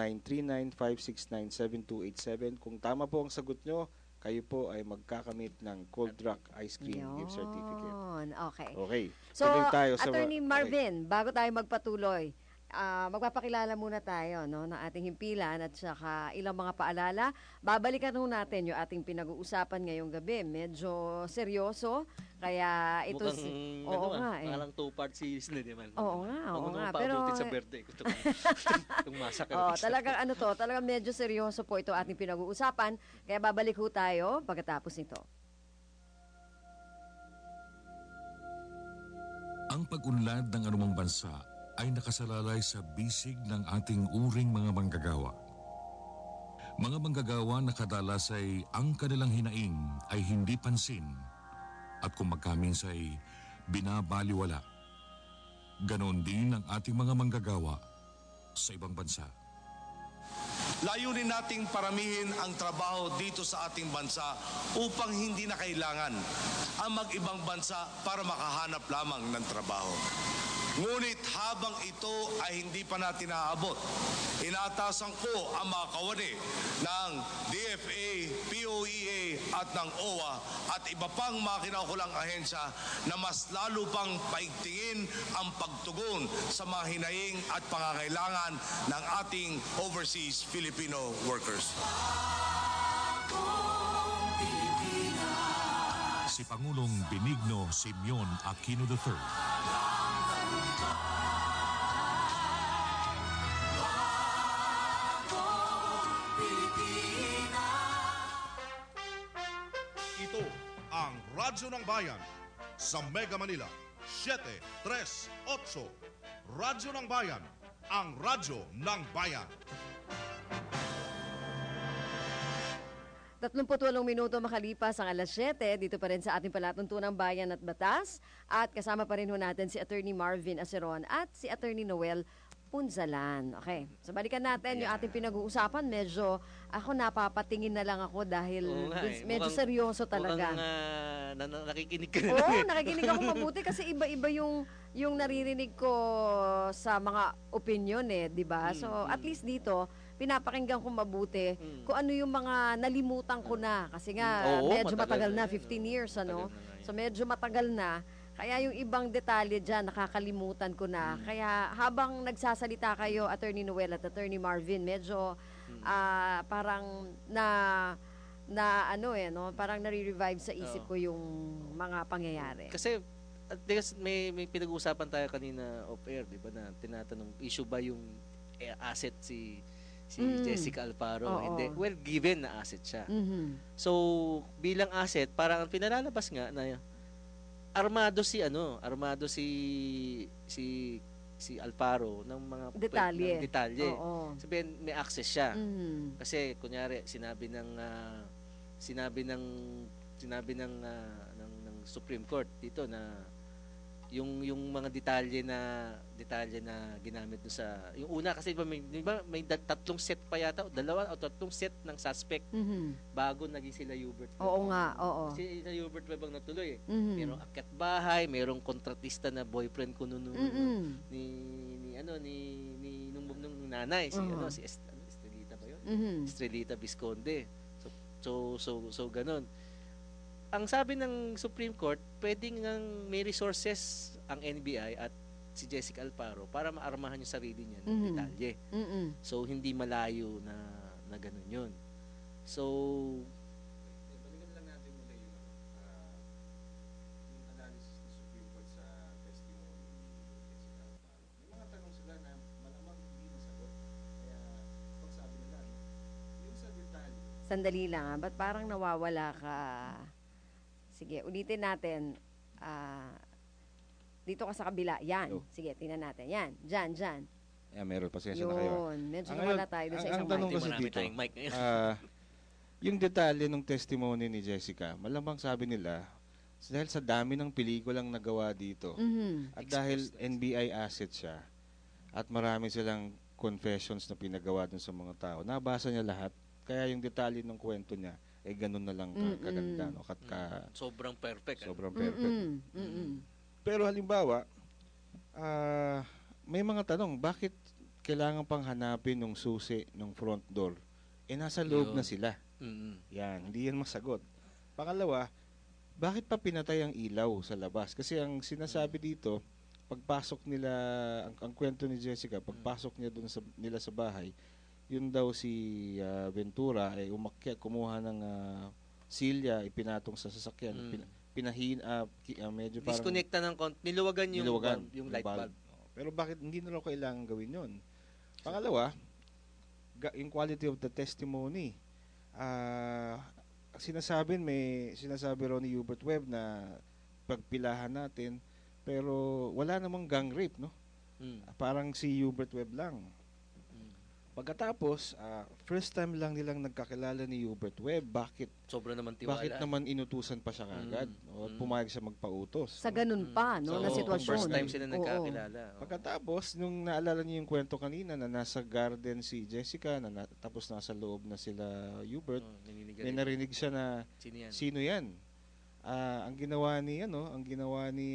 0939-569-7287. Kung tama po ang sagot nyo, kayo po ay magkakamit ng Cold Rock Ice Cream Gift Certificate. Yun. Okay. Okay. So, tuloy tayo sa Attorney Marvin, bago tayo magpatuloy, magpapakilala muna tayo ng ating himpilan at saka ilang mga paalala. Babalikan ho natin yung ating pinag-uusapan ngayong gabi. Medyo seryoso, kaya ito... Oo nga eh. Parang two-part series na naman. Oo nga, oo nga. Pero... Pero... sa birthday ko. Itong massacre. talagang talagang medyo seryoso po ito ating pinag-uusapan. Kaya babalik ho tayo pagkatapos nito. Ang pag-unlad ng anumang bansa ay nakasalalay sa bisig ng ating uring mga manggagawa. Mga manggagawa na kadalas ay ang kanilang hinaing ay hindi pansin at kung magkaminsay binabaliwala. Ganon din ang ating mga manggagawa sa ibang bansa. Layunin nating paramihin ang trabaho dito sa ating bansa upang hindi na kailangan ang mag-ibang bansa para makahanap lamang ng trabaho. Ngunit habang ito ay hindi pa natin naaabot, inaatasan ko ang mga kawani ng DFA, POEA at ng OWA at iba pang mga kinaukulang ahensya na mas lalo pang paigtingin ang pagtugon sa mga hinaing at pangangailangan ng ating overseas Filipino workers. Si Pangulong Benigno Simeon Aquino III. Ito ang Radyo ng Bayan sa Mega Manila, 738. Radyo ng Bayan, ang radyo ng bayan. 38 minuto makalipas ang alas 7, dito pa rin sa ating palatuntunang Bayan at Batas. At kasama pa rin ho natin si Attorney Marvin Aceron at si Attorney Noel Punzalan. Okay, so balikan natin yung ating pinag-uusapan. Medyo ako napapatingin na lang ako dahil medyo seryoso talaga. Mukhang nakikinig ka na. Oo, nakikinig ako mabuti kasi iba-iba yung naririnig ko sa mga opinion di ba? So at least dito, pinapakinggan ko mabuti kung ano yung mga nalimutan ko na. Kasi nga, medyo matagal na, 15 years, ano? So, medyo matagal na. Kaya yung ibang detalye dyan, nakakalimutan ko na. Kaya habang nagsasalita kayo, Attorney Noel at Attorney Marvin, medyo parang parang nare-revive sa isip ko yung mga pangyayari. Kasi may pinag-uusapan tayo kanina off-air, di ba, na tinatanong, issue ba yung asset si Jessica Alfaro? Hindi. Well, given na asset siya. Mm-hmm. So, bilang asset, parang ang pinalalabas nga na armado si Alfaro ng mga detalye. Sabihin, may access siya. Mm-hmm. Kasi kunyari sinabi ng Supreme Court dito na yung mga detalye na ginamit do sa yung una kasi may tatlong set pa yata, dalawa o tatlong set ng suspect bago naging sila Hubert. Oo nga, oo. Kasi si Hubert Webang natuloy Mm-hmm. Merong akyat bahay, merong kontratista na boyfriend ko nung nung nanay si Estrelita ba 'yun? Estrelita Visconde. So ganun. Ang sabi ng Supreme Court, pwedeng may resources ang NBI at si Jessica Alfaro para maarmahan yung sarili niya ng detalye. So, hindi malayo na ganun yun. So, Sandali lang, ba't parang nawawala ka? Sige, ulitin natin. Dito ka sa kabila. Yan. Hello. Sige, tingnan natin. Yan. Diyan. Meron, pasensya na kayo. Yun. Medyo Ang nawala ngayon, tayo doon sa ang isang tanong mic. kasi Marami dito, tayong mic ngayon. yung detalye ng testimony ni Jessica, malamang sabi nila, dahil sa dami ng pelikulang nagawa dito, Mhm. at dahil NBI asset siya, at marami silang confessions na pinagawa dun sa mga tao, nabasa niya lahat, kaya yung detalye ng kwento niya, ganun na lang kaganda, no? Sobrang perfect. Sobrang perfect. Mm-mm. Pero halimbawa, may mga tanong, bakit kailangan pang hanapin ng susi ng front door? Nasa loob Yun. na sila. Mm-mm. Yan, hindi yan masagot. Pangalawa, bakit pa pinatay ang ilaw sa labas? Kasi ang sinasabi dito, pagpasok nila, ang kwento ni Jessica, pagpasok niya doon nila sa bahay, yun daw si Ventura ay umakyat, kumuha ng silya, ipinatong sa sasakyan, medyo parang Disconnecta ng niluwagan yung light bulb. Pero bakit hindi na raw kailangan gawin yun? Pangalawa, yung quality of the testimony. Sinasabi raw ni Hubert Webb na pagpilahan natin, pero wala namang gang rape, no? Parang si Hubert Webb lang. Pagkatapos, first time lang nilang nagkakilala ni Hubert Webb. Sobra naman tiwala. Bakit naman inutusan pa siya kagad? O pumayag siya magpautos? Sa ganun pa, no, na sitwasyon. First time sila Oo. nagkakilala. Pagkatapos, nung naalala niyo yung kwento kanina na nasa garden si Jessica, tapos nasa loob na sila Hubert, may narinig siya na Sino yan? ang ginawa ni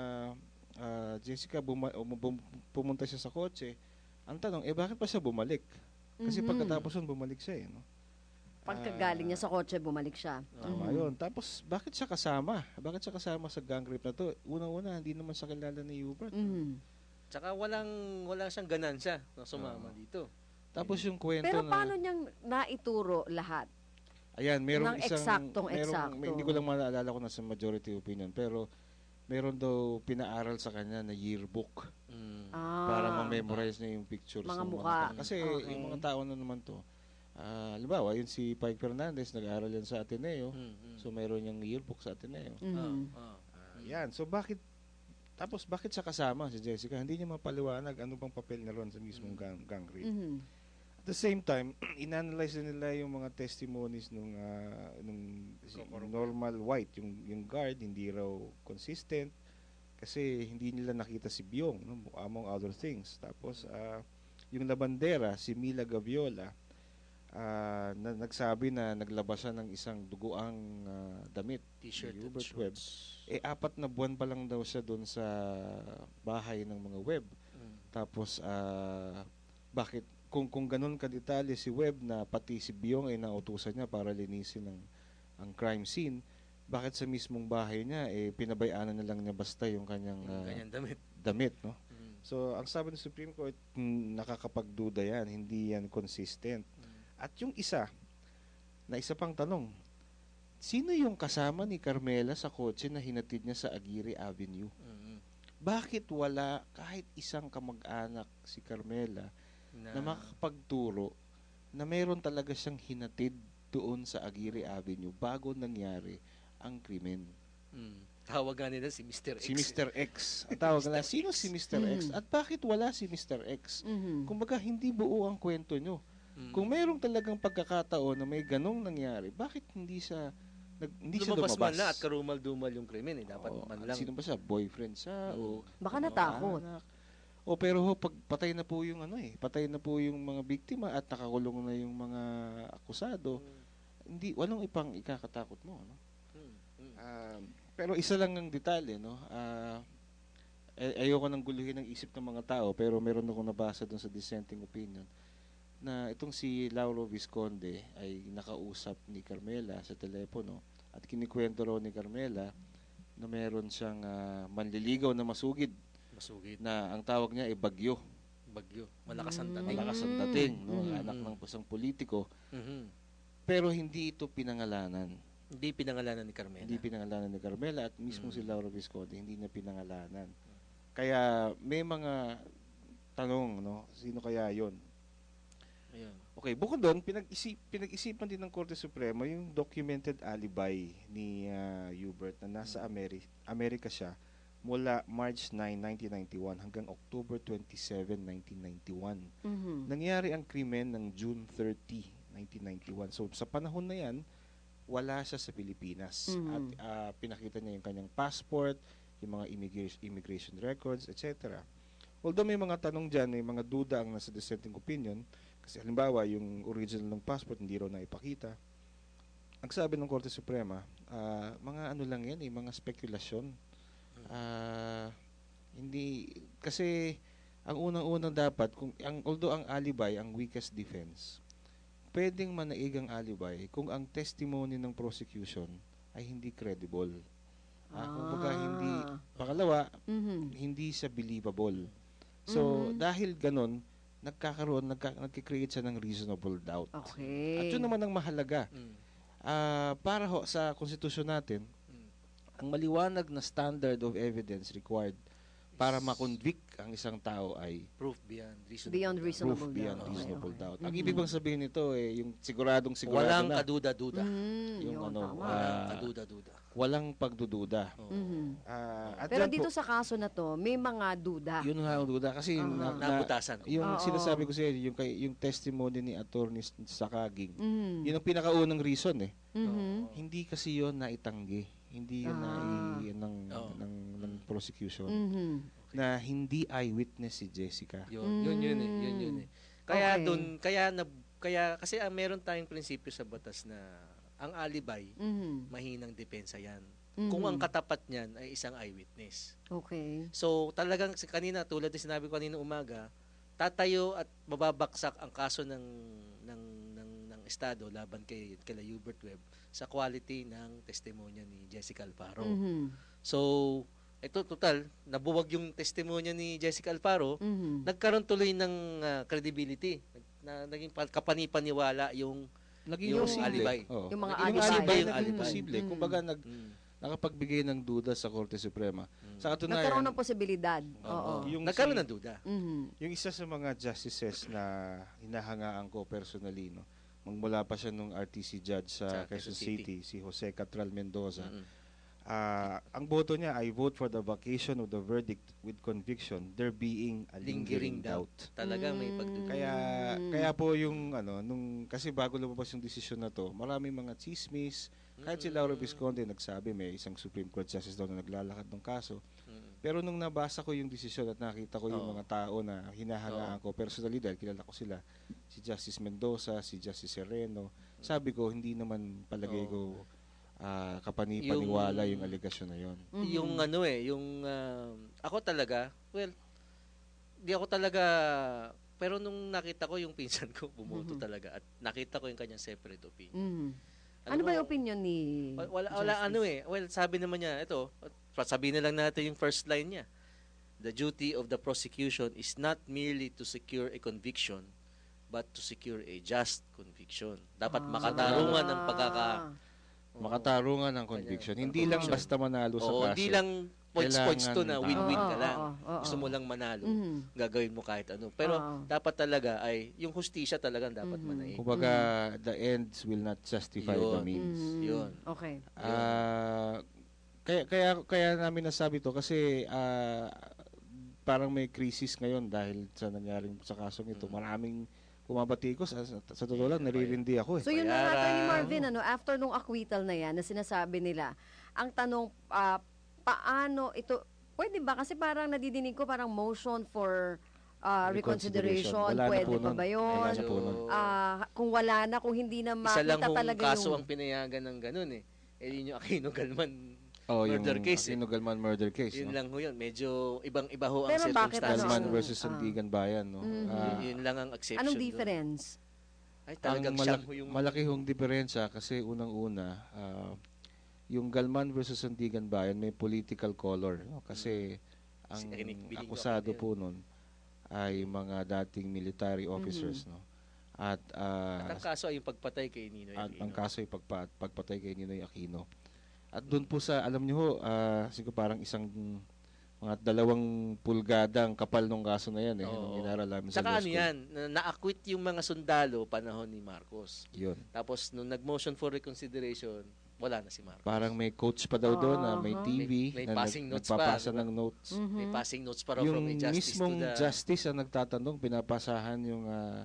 Jessica, pumunta siya sa kotse. Ang tanong, bakit pa siya bumalik? Kasi pagkatapos nun, bumalik siya, no? Pagkagaling niya sa kotse, bumalik siya. Tama yun. Tapos, bakit siya kasama? Bakit siya kasama sa gang rape na to? Unang-una, hindi naman siya kilala ni Hubert. Tsaka wala siyang ganansya na sumama dito. Tapos yung kwento Pero paano niyang naituro lahat? Ayan, merong Nang eksakto. hindi ko lang maalala ko na sa majority opinion, pero meron daw pinaaral sa kanya na yearbook para ma-memorize niya yung pictures Mga ng mukha. Kasi yung mga tao na naman to, halimbawa, yun si Pike Fernandez, nag-aaral yan sa Ateneo, so meron yung yearbook sa Ateneo. Yan, so bakit siya kasama si Jessica? Hindi niya mapaliwanag ano bang papel na ron sa mismong gang rape. At the same time, inanalyze nila yung mga testimonies nung normal white, yung guard, hindi raw consistent kasi hindi nila nakita si Byong, no, among other things. Tapos yung labandera, si Mila Gaviola, nagsabi na naglabas siya ng isang duguang damit, T-shirt ni and Hubert Webb. shorts. 4 na buwan pa lang daw siya doon sa bahay ng mga Webb. Tapos bakit kung ganun kadetalye si Webb na pati si Byong ay nautusan niya para linisin ang crime scene, bakit sa mismong bahay niya pinabayaan na lang niya basta yung kanyang damit, no? So ang sabi ng Supreme Court, nakakapagduda yan, hindi yan consistent. At yung isa pang tanong, sino yung kasama ni Carmela sa kotse na hinatid niya sa Aguirre Avenue? Bakit wala kahit isang kamag-anak si Carmela na makakapagturo na meron talaga siyang hinatid doon sa Aguirre Avenue bago nangyari ang krimen? Tawag nga nila si Mr. X. Si Mr. X. Ang tawag nila, sino si Mr. X? At bakit wala si Mr. X? Kumbaga, hindi buo ang kwento nyo. Kung mayroong talagang pagkakataon na may ganong nangyari, bakit hindi siya lumabas? Man na at karumal-dumal yung krimen. Dapat man lang. Sino ba siya? Boyfriend siya? O Baka natakot. Pero pag patay na po yung patay na po yung mga biktima at nakakulong na yung mga akusado, walang ipang ikakatakot mo, no? Pero isa lang ang detalye, no? Ayoko nang guluhin ang isip ng mga tao, pero meron akong nabasa doon sa dissenting opinion na itong si Lauro Visconde ay nakausap ni Carmela sa telepono at kinikwento raw ni Carmela na meron siyang manliligaw na masugid na ang tawag niya ay Bagyo. Malakas ang dating. Malakas ang dating, no? Anak ng isang politiko. Pero hindi ito pinangalanan. Hindi pinangalanan ni Carmela. At mismo si Lauro Visconde hindi niya pinangalanan. Kaya may mga tanong, no? Sino kaya 'yon? Ayun. Okay, bukod doon, pinag-isipan din ng Korte Suprema yung documented alibi ni Hubert na nasa Amerika siya mula March 9, 1991 hanggang October 27, 1991. Nangyari ang krimen ng June 30, 1991. So sa panahon na yan, wala siya sa Pilipinas. At pinakita niya yung kanyang passport, yung mga immigration records, etc. Although may mga tanong dyan, may mga duda ang nasa dissenting opinion, kasi halimbawa, yung original ng passport hindi raw na ipakita. Ang sabi ng Korte Suprema, mga ano lang yan, mga spekulasyon. Hindi, kasi ang unang-unang dapat, although ang alibi, ang weakest defense, pwedeng manaig ang alibi kung ang testimony ng prosecution ay hindi credible. Kumbaga hindi, pangalawa, hindi siya believable. So, dahil ganun, nagkikreate siya ng reasonable doubt. Okay. At yun naman ang mahalaga. Para sa konstitusyon natin, ang maliwanag na standard of evidence required para makonvict ang isang tao ay Proof beyond reasonable Beyond doubt. reasonable proof beyond doubt. reasonable Okay. doubt. Ang ibig bang sabihin nito yung siguradong sigurado Walang na. kaduda-duda. Yung Yun, tama. Walang kaduda-duda. Walang pagdududa. At Pero yan dito po, sa kaso na to, may mga duda. yun nga ang duda kasi Nabutasan. yung Oo. sinasabi ko sa iyo yung testimony ni Attorney Sakaging. Yun ang pinakaunang reason Hindi kasi yun naitanggi. Hindi yun ng prosecution. Na hindi eyewitness si Jessica. Yun eh. Kaya Okay. kasi meron tayong prinsipyo sa batas na ang alibi, mahinang depensa yan. Kung ang katapat niyan ay isang eyewitness. Okay. So talagang kanina, tulad ng sinabi ko kanina umaga, tatayo at mababaksak ang kaso ng Estado laban kay Hubert Webb sa quality ng testimonya ni Jessica Alfaro. So, ito total, nabuwag yung testimonya ni Jessica Alfaro, nagkaroon tuloy ng credibility. Naging kapanipaniwala yung alibi. Oo. Yung mga Naging alibi. naging imposible. Kumbaga nakapagbigay ng duda sa Korte Suprema. Sa katunayan, Nagkaroon ng posibilidad. Oo. Nagkaroon ng duda. Yung isa sa mga justices na hinahangaan ko personally, magmula pa siya nung RTC judge sa Quezon City, si Jose Catral Mendoza. Ang boto niya ay vote for the vacation of the verdict with conviction, there being a lingering doubt. Talaga may pagduda. Kaya po yung kasi bago lumabas yung desisyon na to, maraming mga chismis. Kahit si Laura Visconde nagsabi may isang Supreme Court justice daw na naglalakad ng kaso. Pero nung nabasa ko yung desisyon at nakita ko yung mga tao na hinahangaan ko personally dahil kilala ko sila, si Justice Mendoza, si Justice Sereno, sabi ko hindi naman palagay ko kapanipaniwala yung aligasyon na yon. Yung ako talaga, di ako talaga, pero nung nakita ko yung pinsan ko, bumoto talaga at nakita ko yung kanyang separate opinion. Ano ba yung opinion ni Wala sabi naman niya, ito, sabihin na lang natin yung first line niya. The duty of the prosecution is not merely to secure a conviction, but to secure a just conviction. Dapat makatarungan ng makatarungan ng conviction. Hindi lang basta manalo sa kaso. Hindi lang points to na win-win ka lang. Gusto mo lang manalo, gagawin mo kahit ano. Pero dapat talaga ay yung hustisya talagang dapat manaig. Kumbaga, the ends will not justify the means. Yun. Okay. Kaya namin nasabi to kasi parang may crisis ngayon dahil sa nangyaring sa kasong ito. Maraming pumabatikos. Sa totoo lang, naririndi ako. So yun na nga, Attorney Marvin, after nung acquittal na yan, na sinasabi nila, ang tanong, paano ito, pwede ba? Kasi parang nadidinig ko parang motion for reconsideration. Wala na Pwede po pa nun. ba yun? Wala na po nun. Kung wala na, kung hindi na Isa lang makita hong talaga kaso yung... ang pinayagan ng ganun eh. Yun yung Aquino Galman yung murder case. Aquino Galman murder case. Yun lang ho yun. Medyo ibang-iba ho ang Pero bakit circumstances. Galman ano? versus Sandigan Bayan. Yun lang ang exception. Anong doon. difference? Ay, talagang siyang ho yung... malaki hong diferensya kasi unang-una, yung Galman versus Sandigan Bayan may political color. Kasi ang akusado po nun ay mga dating military officers. At ang kaso ay yung pagpatay kay Ninoy Aquino. Ang kaso ay pagpatay kay Ninoy Aquino. At doon po sa, alam niyo ho, siguro parang isang mga 2 pulgada ang kapal nung kaso na yan eh. Oo. Nung inaral namin sa Saka law ano school. yan, na-acquit yung mga sundalo panahon ni Marcos. Yun. Tapos nung nag-motion for reconsideration, wala na si Marcos. Parang may coach pa daw doon na may TV May na passing notes pa, nagpapasa diba? ng notes. May passing notes pa raw Yung from a justice mismong to the justice ang nagtatanong, pinapasahan yung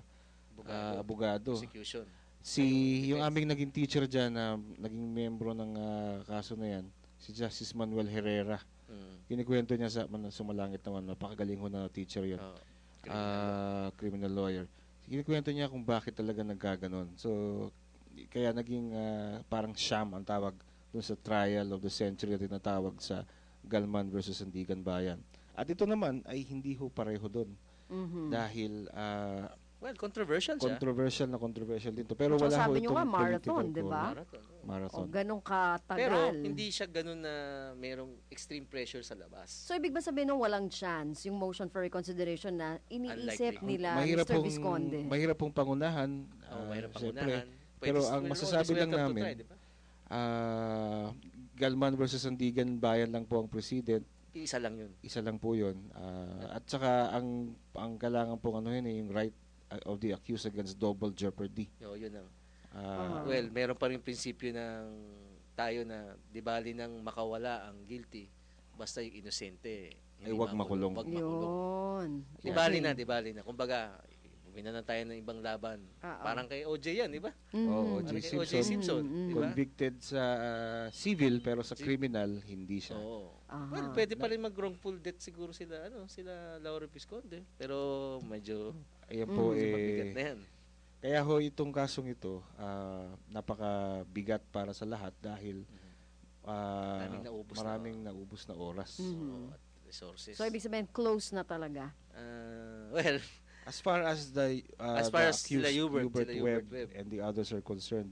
abogado. prosecution. Yung aming naging teacher dyan na naging membro ng kaso na yan, si Justice Manuel Herrera. Kinikwento niya sa Sumalangit naman, napakagaling ho na teacher yun. Oo. Criminal lawyer. Kinikwento niya kung bakit talaga nagkaganon. So, kaya naging parang sham ang tawag dun sa trial of the century na tinatawag sa Galman versus Sandigan Bayan. At ito naman ay hindi ho pareho dun. Dahil Well, controversial siya. controversial din to. Pero So, wala ho sabi nyo itong nga, marathon, political di ba? Marathon. O, Marathon. ganong katagal. Pero hindi siya ganun na mayroong extreme pressure sa labas. So, ibig ba sabihin nung walang chance, yung motion for reconsideration na iniisip Unlikely. nila mahirap Mr. Visconde? mahirap pong pangunahan. Mahirap Siyempre. pangunahan. Pero ang We're masasabi always lang welcome to namin, try, diba? Galman versus Sandigan Bayan lang po ang president. Isa lang yun. Isa lang po 'yon. At saka ang kailangan pong yung right of the accused against double jeopardy. Oo, yun ang. Ah, Well, meron pa rin prinsipyo ng tayo na di bali nang makawala ang guilty basta yung inosente. Ay, wag makulong. Wag makulong. Yun. Di bali na. Kumbaga, na tayo ng ibang laban. Oo. Parang kay OJ yan, di ba? Oo, Parang O.J. kay OJ Simpson. Simpson, di ba? Convicted sa civil pero sa criminal hindi siya. Oo. Aha. Well, pwede pa rin mag-wrongful death siguro sila, sila Laura Visconde. Pero medyo Ayan po mabigat na yan. kaya ho itong kasong ito napakabigat para sa lahat dahil maraming naubos na oras. Oo, at resources. So, ibig sabihin, close na talaga. Well, As far as As far as accused, sila Hubert Webb Webb. and the others are concerned,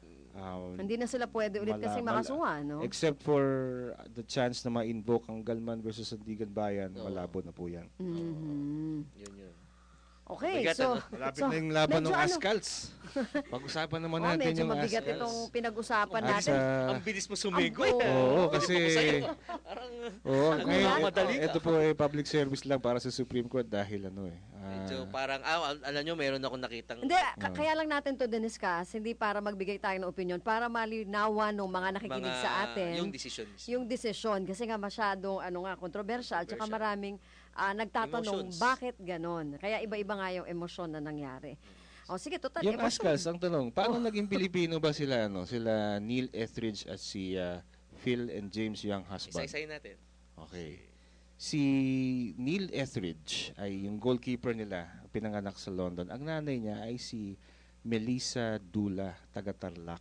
Hindi na sila pwede ulit kasi makasuha, no? except for the chance na ma-invoke ang Galman versus Sandigan Bayan, Oo. malabo na po yan. Mhm. yun. Okay, Mabigat, so... ano? Malapit so, na yung laban medyo ng ano- Ascals. Pag-usapan naman natin medyo yung mabigat Ascals. itong pinag-usapan At natin. Ang bilis mo sumigo. Ang- Oo, kasi... Parang ngayon, madali ka. ito po ay public service lang para sa Supreme Court dahil medyo parang, alam nyo, meron akong nakitang Hindi, kaya lang natin to diniscuss, hindi para magbigay tayo ng opinion, para malinawan ng mga nakikinig sa atin. yung decision. Yung desisyon. Kasi nga masyadong, controversial. Tsaka maraming nagtatanong, Emotions. bakit ganon? Kaya iba-iba nga yung emosyon na nangyari. O sige, total. yung emosyon. Ascals, ang tanong, paano naging Pilipino ba sila, sila Neil Etheridge at si Phil and James Young husband? Isa-isayin natin. Okay. Si Neil Etheridge ay yung goalkeeper nila, pinanganak sa London. Ang nanay niya ay si Melissa Dula, taga Tarlac.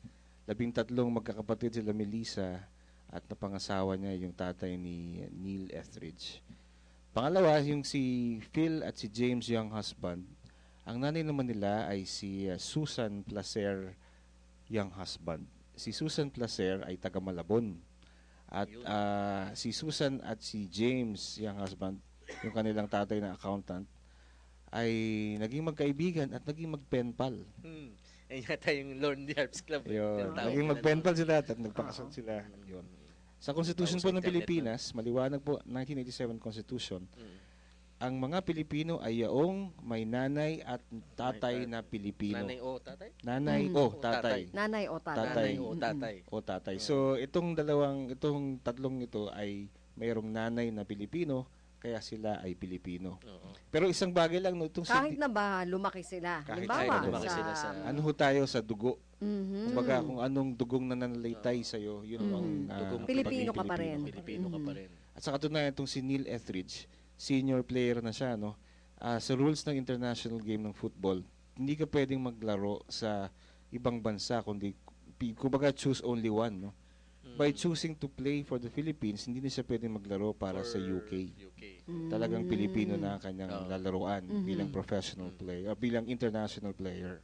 13 magkakapatid sila Melissa at napangasawa niya yung tatay ni Neil Etheridge. Pangalawa, yung si Phil at si James Young husband. Ang nanay naman nila ay si Susan Placer Young husband. Si Susan Placer ay taga Malabon. At si Susan at si James, yung husband, yung kanilang tatay na accountant, ay naging magkaibigan at naging magpenpal. Ayun yata yung Lonely Hearts Club. Yun. Tinatawag Naging nila magpenpal sila at nagpakasal sila. Yun. Sa Constitution po ng Pilipinas, maliwanag po, 1987 Constitution, ang mga Pilipino ay yaong may nanay at tatay na Pilipino. Nanay o tatay? Nanay o tatay. Nanay o tatay. Tatay. Nanay o tatay. O tatay. So, itong tatlong ito ay mayroong nanay na Pilipino, kaya sila ay Pilipino. Oo. Pero isang bagay lang, itong Kahit na ba lumaki sila? Kahit Halimbawa, na lumaki sila sa- ano ho tayo sa dugo. Mhm. Kumbaga, kung anong dugong nananalaytay sa'yo, yun ang Dugong Pilipino pagiging ka pa rin. Pilipino ka pa rin. At sa katunayan, itong si Neil Etheridge, senior player na siya, sa rules ng international game ng football, hindi ka pwedeng maglaro sa ibang bansa, kundi, kumbaga, choose only one, By choosing to play for the Philippines, hindi na siya pwedeng maglaro para sa UK. Talagang Pilipino na ang kanyang lalaruan bilang professional player, o bilang international player.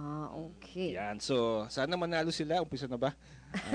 Okay. Yan. So, sana manalo sila. Umpisa na ba?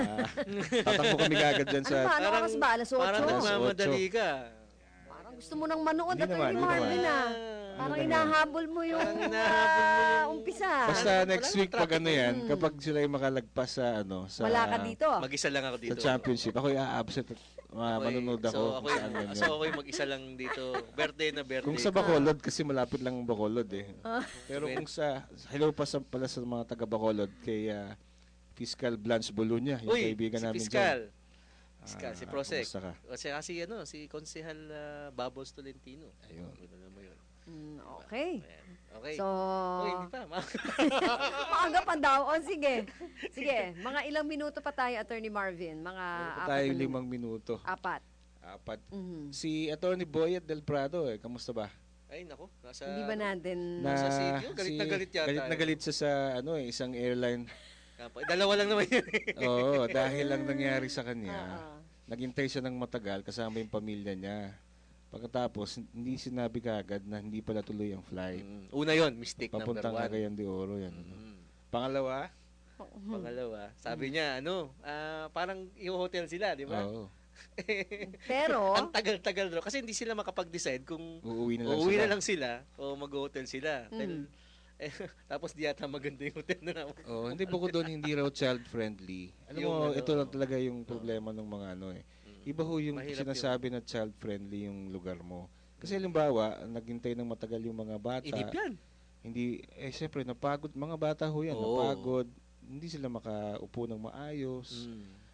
Tatakbo kami kagad dyan Ano sa... ba? Ano oras ba? Alas 8? Parang Alas nagmamadali 8. ka. Parang gusto mo nang manood Hindi at naman, ni hindi Marvin naman. Parang lang yan? hinahabol mo yung Parang hinahabol mo yung- umpisa. Basta Wala next namang week pag traffic ano yan, kapag sila yung makalagpas sa Wala ka dito. Mag-isa lang ako sa dito. championship, ako yung a-absent at manunod ako. So, kung saan man yun. ako yung mag-isa lang dito. Birthday na birthday. Kung sa Bacolod, kasi malapit lang ang Bacolod eh. Ah. Pero kung hello pa pala sa mga taga Bacolod, kay Fiscal Blanche Bolunya, yung Uy, kaibigan si namin Fiskal. dyan. Fiskal, si Prosec. Kumusta ka? Si Konsehal Babos Tolentino. Ayun. Ano mo yun? Okay. Ayan. Okay. So, Uy, hindi pa. maaga pa daw. O, sige. Sige, mga ilang minuto pa tayo, Attorney Marvin. Mga Meron tayo 5 minuto. Apat. 4. Mhm. Si Attorney Boyet Del Prado, kamusta ba? Ay, nako. Nasa... Hindi ba natin... Nasa sitio? Galit na galit yata. Galit na galit siya sa isang airline. Dalawa lang naman yun. Oo, dahil lang nangyari sa Ah, kanya. Naghintay siya ng matagal kasama yung pamilya niya. Pagkatapos, hindi sinabi kaagad na hindi pala tuloy ang flight. Una yon, mistake Papuntang number 1. Cagayan de Oro yan. Pangalawa? Pangalawa, sabi niya, parang yung hotel sila, di ba? Oo. Pero, Ang tagal-tagal daw. Kasi hindi sila makapag-decide kung Uuwi na lang uuwi sila. na lang sila o mag-hotel sila. Tapos di yata maganda yung hotel na naman. Oo, hindi bukod doon, hindi raw child-friendly. Alam Yung mo, ano, ito lang talaga yung problema ng mga Iba ho yung Mahirap sinasabi na child-friendly yung lugar mo. Kasi halimbawa, naghintay ng matagal yung mga bata. Idip yan. Hindi, siyempre, napagod. Mga bata ho yan, Oo. napagod. Hindi sila makaupo ng maayos.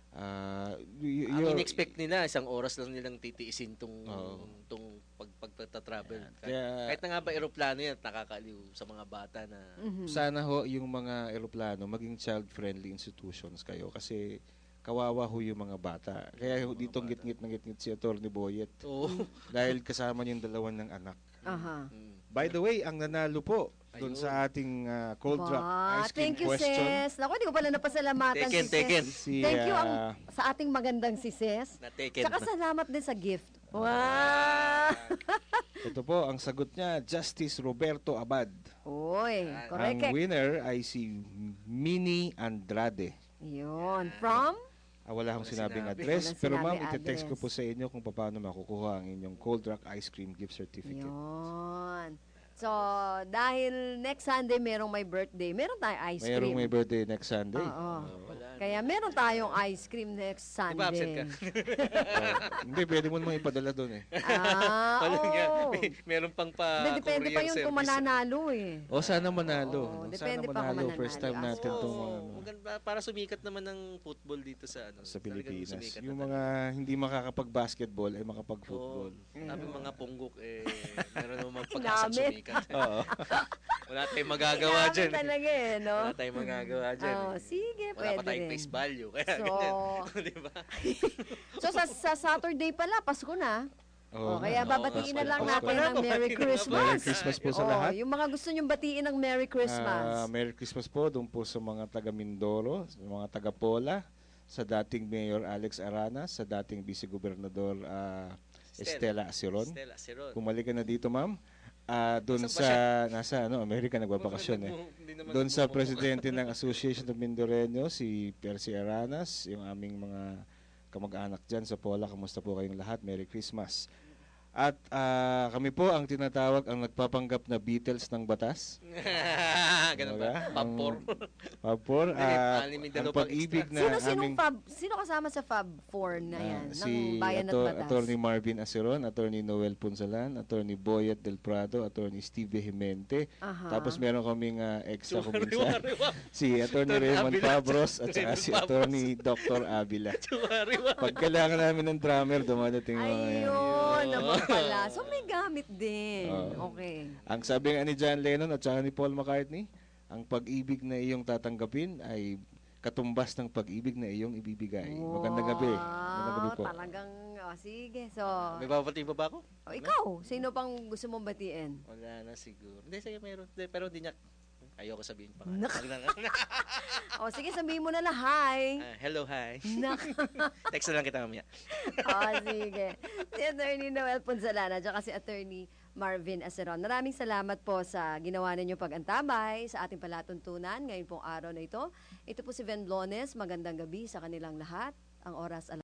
Ang in-expect nila, isang oras lang nilang titiisin tong pagtatravel. Kahit na nga ba aeroplano yan, nakakaliw sa mga bata na... Sana ho yung mga eroplano maging child-friendly institutions kayo kasi kawawa ho yung mga bata. Kaya dito ngit-ngit si Atty. Boyet. Oo. Dahil kasama niya yung dalawan ng anak. aha. By the way, ang nanalo po doon sa ating cold drop ice cream Thank you, question. sis. Naku, hindi ko pala napasalamatan si Taken. sis. Si, Thank you sa ating magandang si sis. Na-taken. Tsaka salamat din sa gift. Wow! Ito po, ang sagot niya, Justice Roberto Abad. Uy, Ang correct. winner ay si Mini Andrade. Yun. From? Wala akong sinabing sinabi. address, Walang pero sinabi ma'am, iti-text ko address. po sa inyo kung paano makukuha ang inyong Cold Rock Ice Cream gift certificate. Yun. So, dahil next Sunday merong may birthday, meron tayong ice Mayroong cream. may birthday next Sunday. Oo. Wala. Kaya meron tayong ice cream next Di ba absent ka? Sunday. Hindi, pwede mo naman ipadala doon eh. Wala nga. Oo. Meron pang Hindi, depende pa courier yun kung service. mananalo eh. O sana manalo. Oo, no? depende Sana pa kung manalo. mananalo. First time natin Oo. itong Para sumikat naman ng football dito sa sa talagang Pilipinas. sumikat Yung na mga hindi makakapag-basketball ay makapag-football. Sabi mga punggok, meron naman pag-asang Inamin. sumikat. Oo. Wala tayong magagawa Kailangan dyan. talaga eh, no? Wala tayong magagawa dyan. Oh, sige, Wala pwede pa tayong rin. face value. Kaya So, ganyan. Di ba? So, sa Saturday pala, Pasko na. Oo Kaya nga. babatiin na Pasko. lang Pasko natin na, ng Merry babatiin na Christmas. Merry Christmas po sa lahat. Yung mga gusto nyong batiin ng Merry Christmas. Merry Christmas po doon po sa mga taga Mindoro, sa mga taga Pola, sa dating Mayor Alex Aranas, sa dating Vice Gobernador Estela Asiron. Stella, Siron. Bumalik ka na dito, ma'am. Doon Nasaan ba sa nasa Amerika nagbabakasyon eh. Hindi naman Doon sa bumubuka. presidente ng Association of Mindoreños, si Percy Aranas, yung aming mga kamag-anak dyan sa Pola. Kamusta po kayong lahat? Merry Christmas. At kami po ang tinatawag ang nagpapanggap na Beatles ng batas. Ganun Diba? ba? Pampor. Pampor. May Ang dalawa pang pag-ibig extra. na Sinong aming sino kasama sa Fab 4 na yan? si ng Bayan at Batas? Attorney Marvin Aceron, Attorney Noel Punsalan, Attorney Boyet Del Prado, Attorney Steve Vehemente. Aha. Tapos meron kaming extra Chuwari-wari kuminsan. wa. Si Attorney Attorney Raymond Avila. Fabros at saka Raymond si Fabros. Attorney Dr. Avila. Chuwari wa. Pag kailangan namin ng drummer, dumadating mga yan. Ayun, naman pala. So may gamit din. Oo. Okay. Ang sabi nga ni John Lennon at saka ni Paul McCartney, ang pag-ibig na iyong tatanggapin ay katumbas ng pag-ibig na iyong ibibigay. Magandang gabi. Magandang gabi po. Talagang, sige. So, May babatiin pa ba ako? ikaw, sino pang gusto mong batiin? Wala na siguro. Hindi, sige, meron. Hindi, pero hindi niya. Ayoko sabihin pa. Sige, sabihin mo na lang, hi. Hello, hi. Nak- Text na lang kita mamaya. sige. Si Attorney Noel Ponzalana at si Attorney Marvin Aceron. Maraming salamat po sa ginawa ninyong pag-antabay sa ating palatuntunan ngayon pong araw na ito. Ito po si Ven Blones. Magandang gabi sa kanilang lahat. Ang oras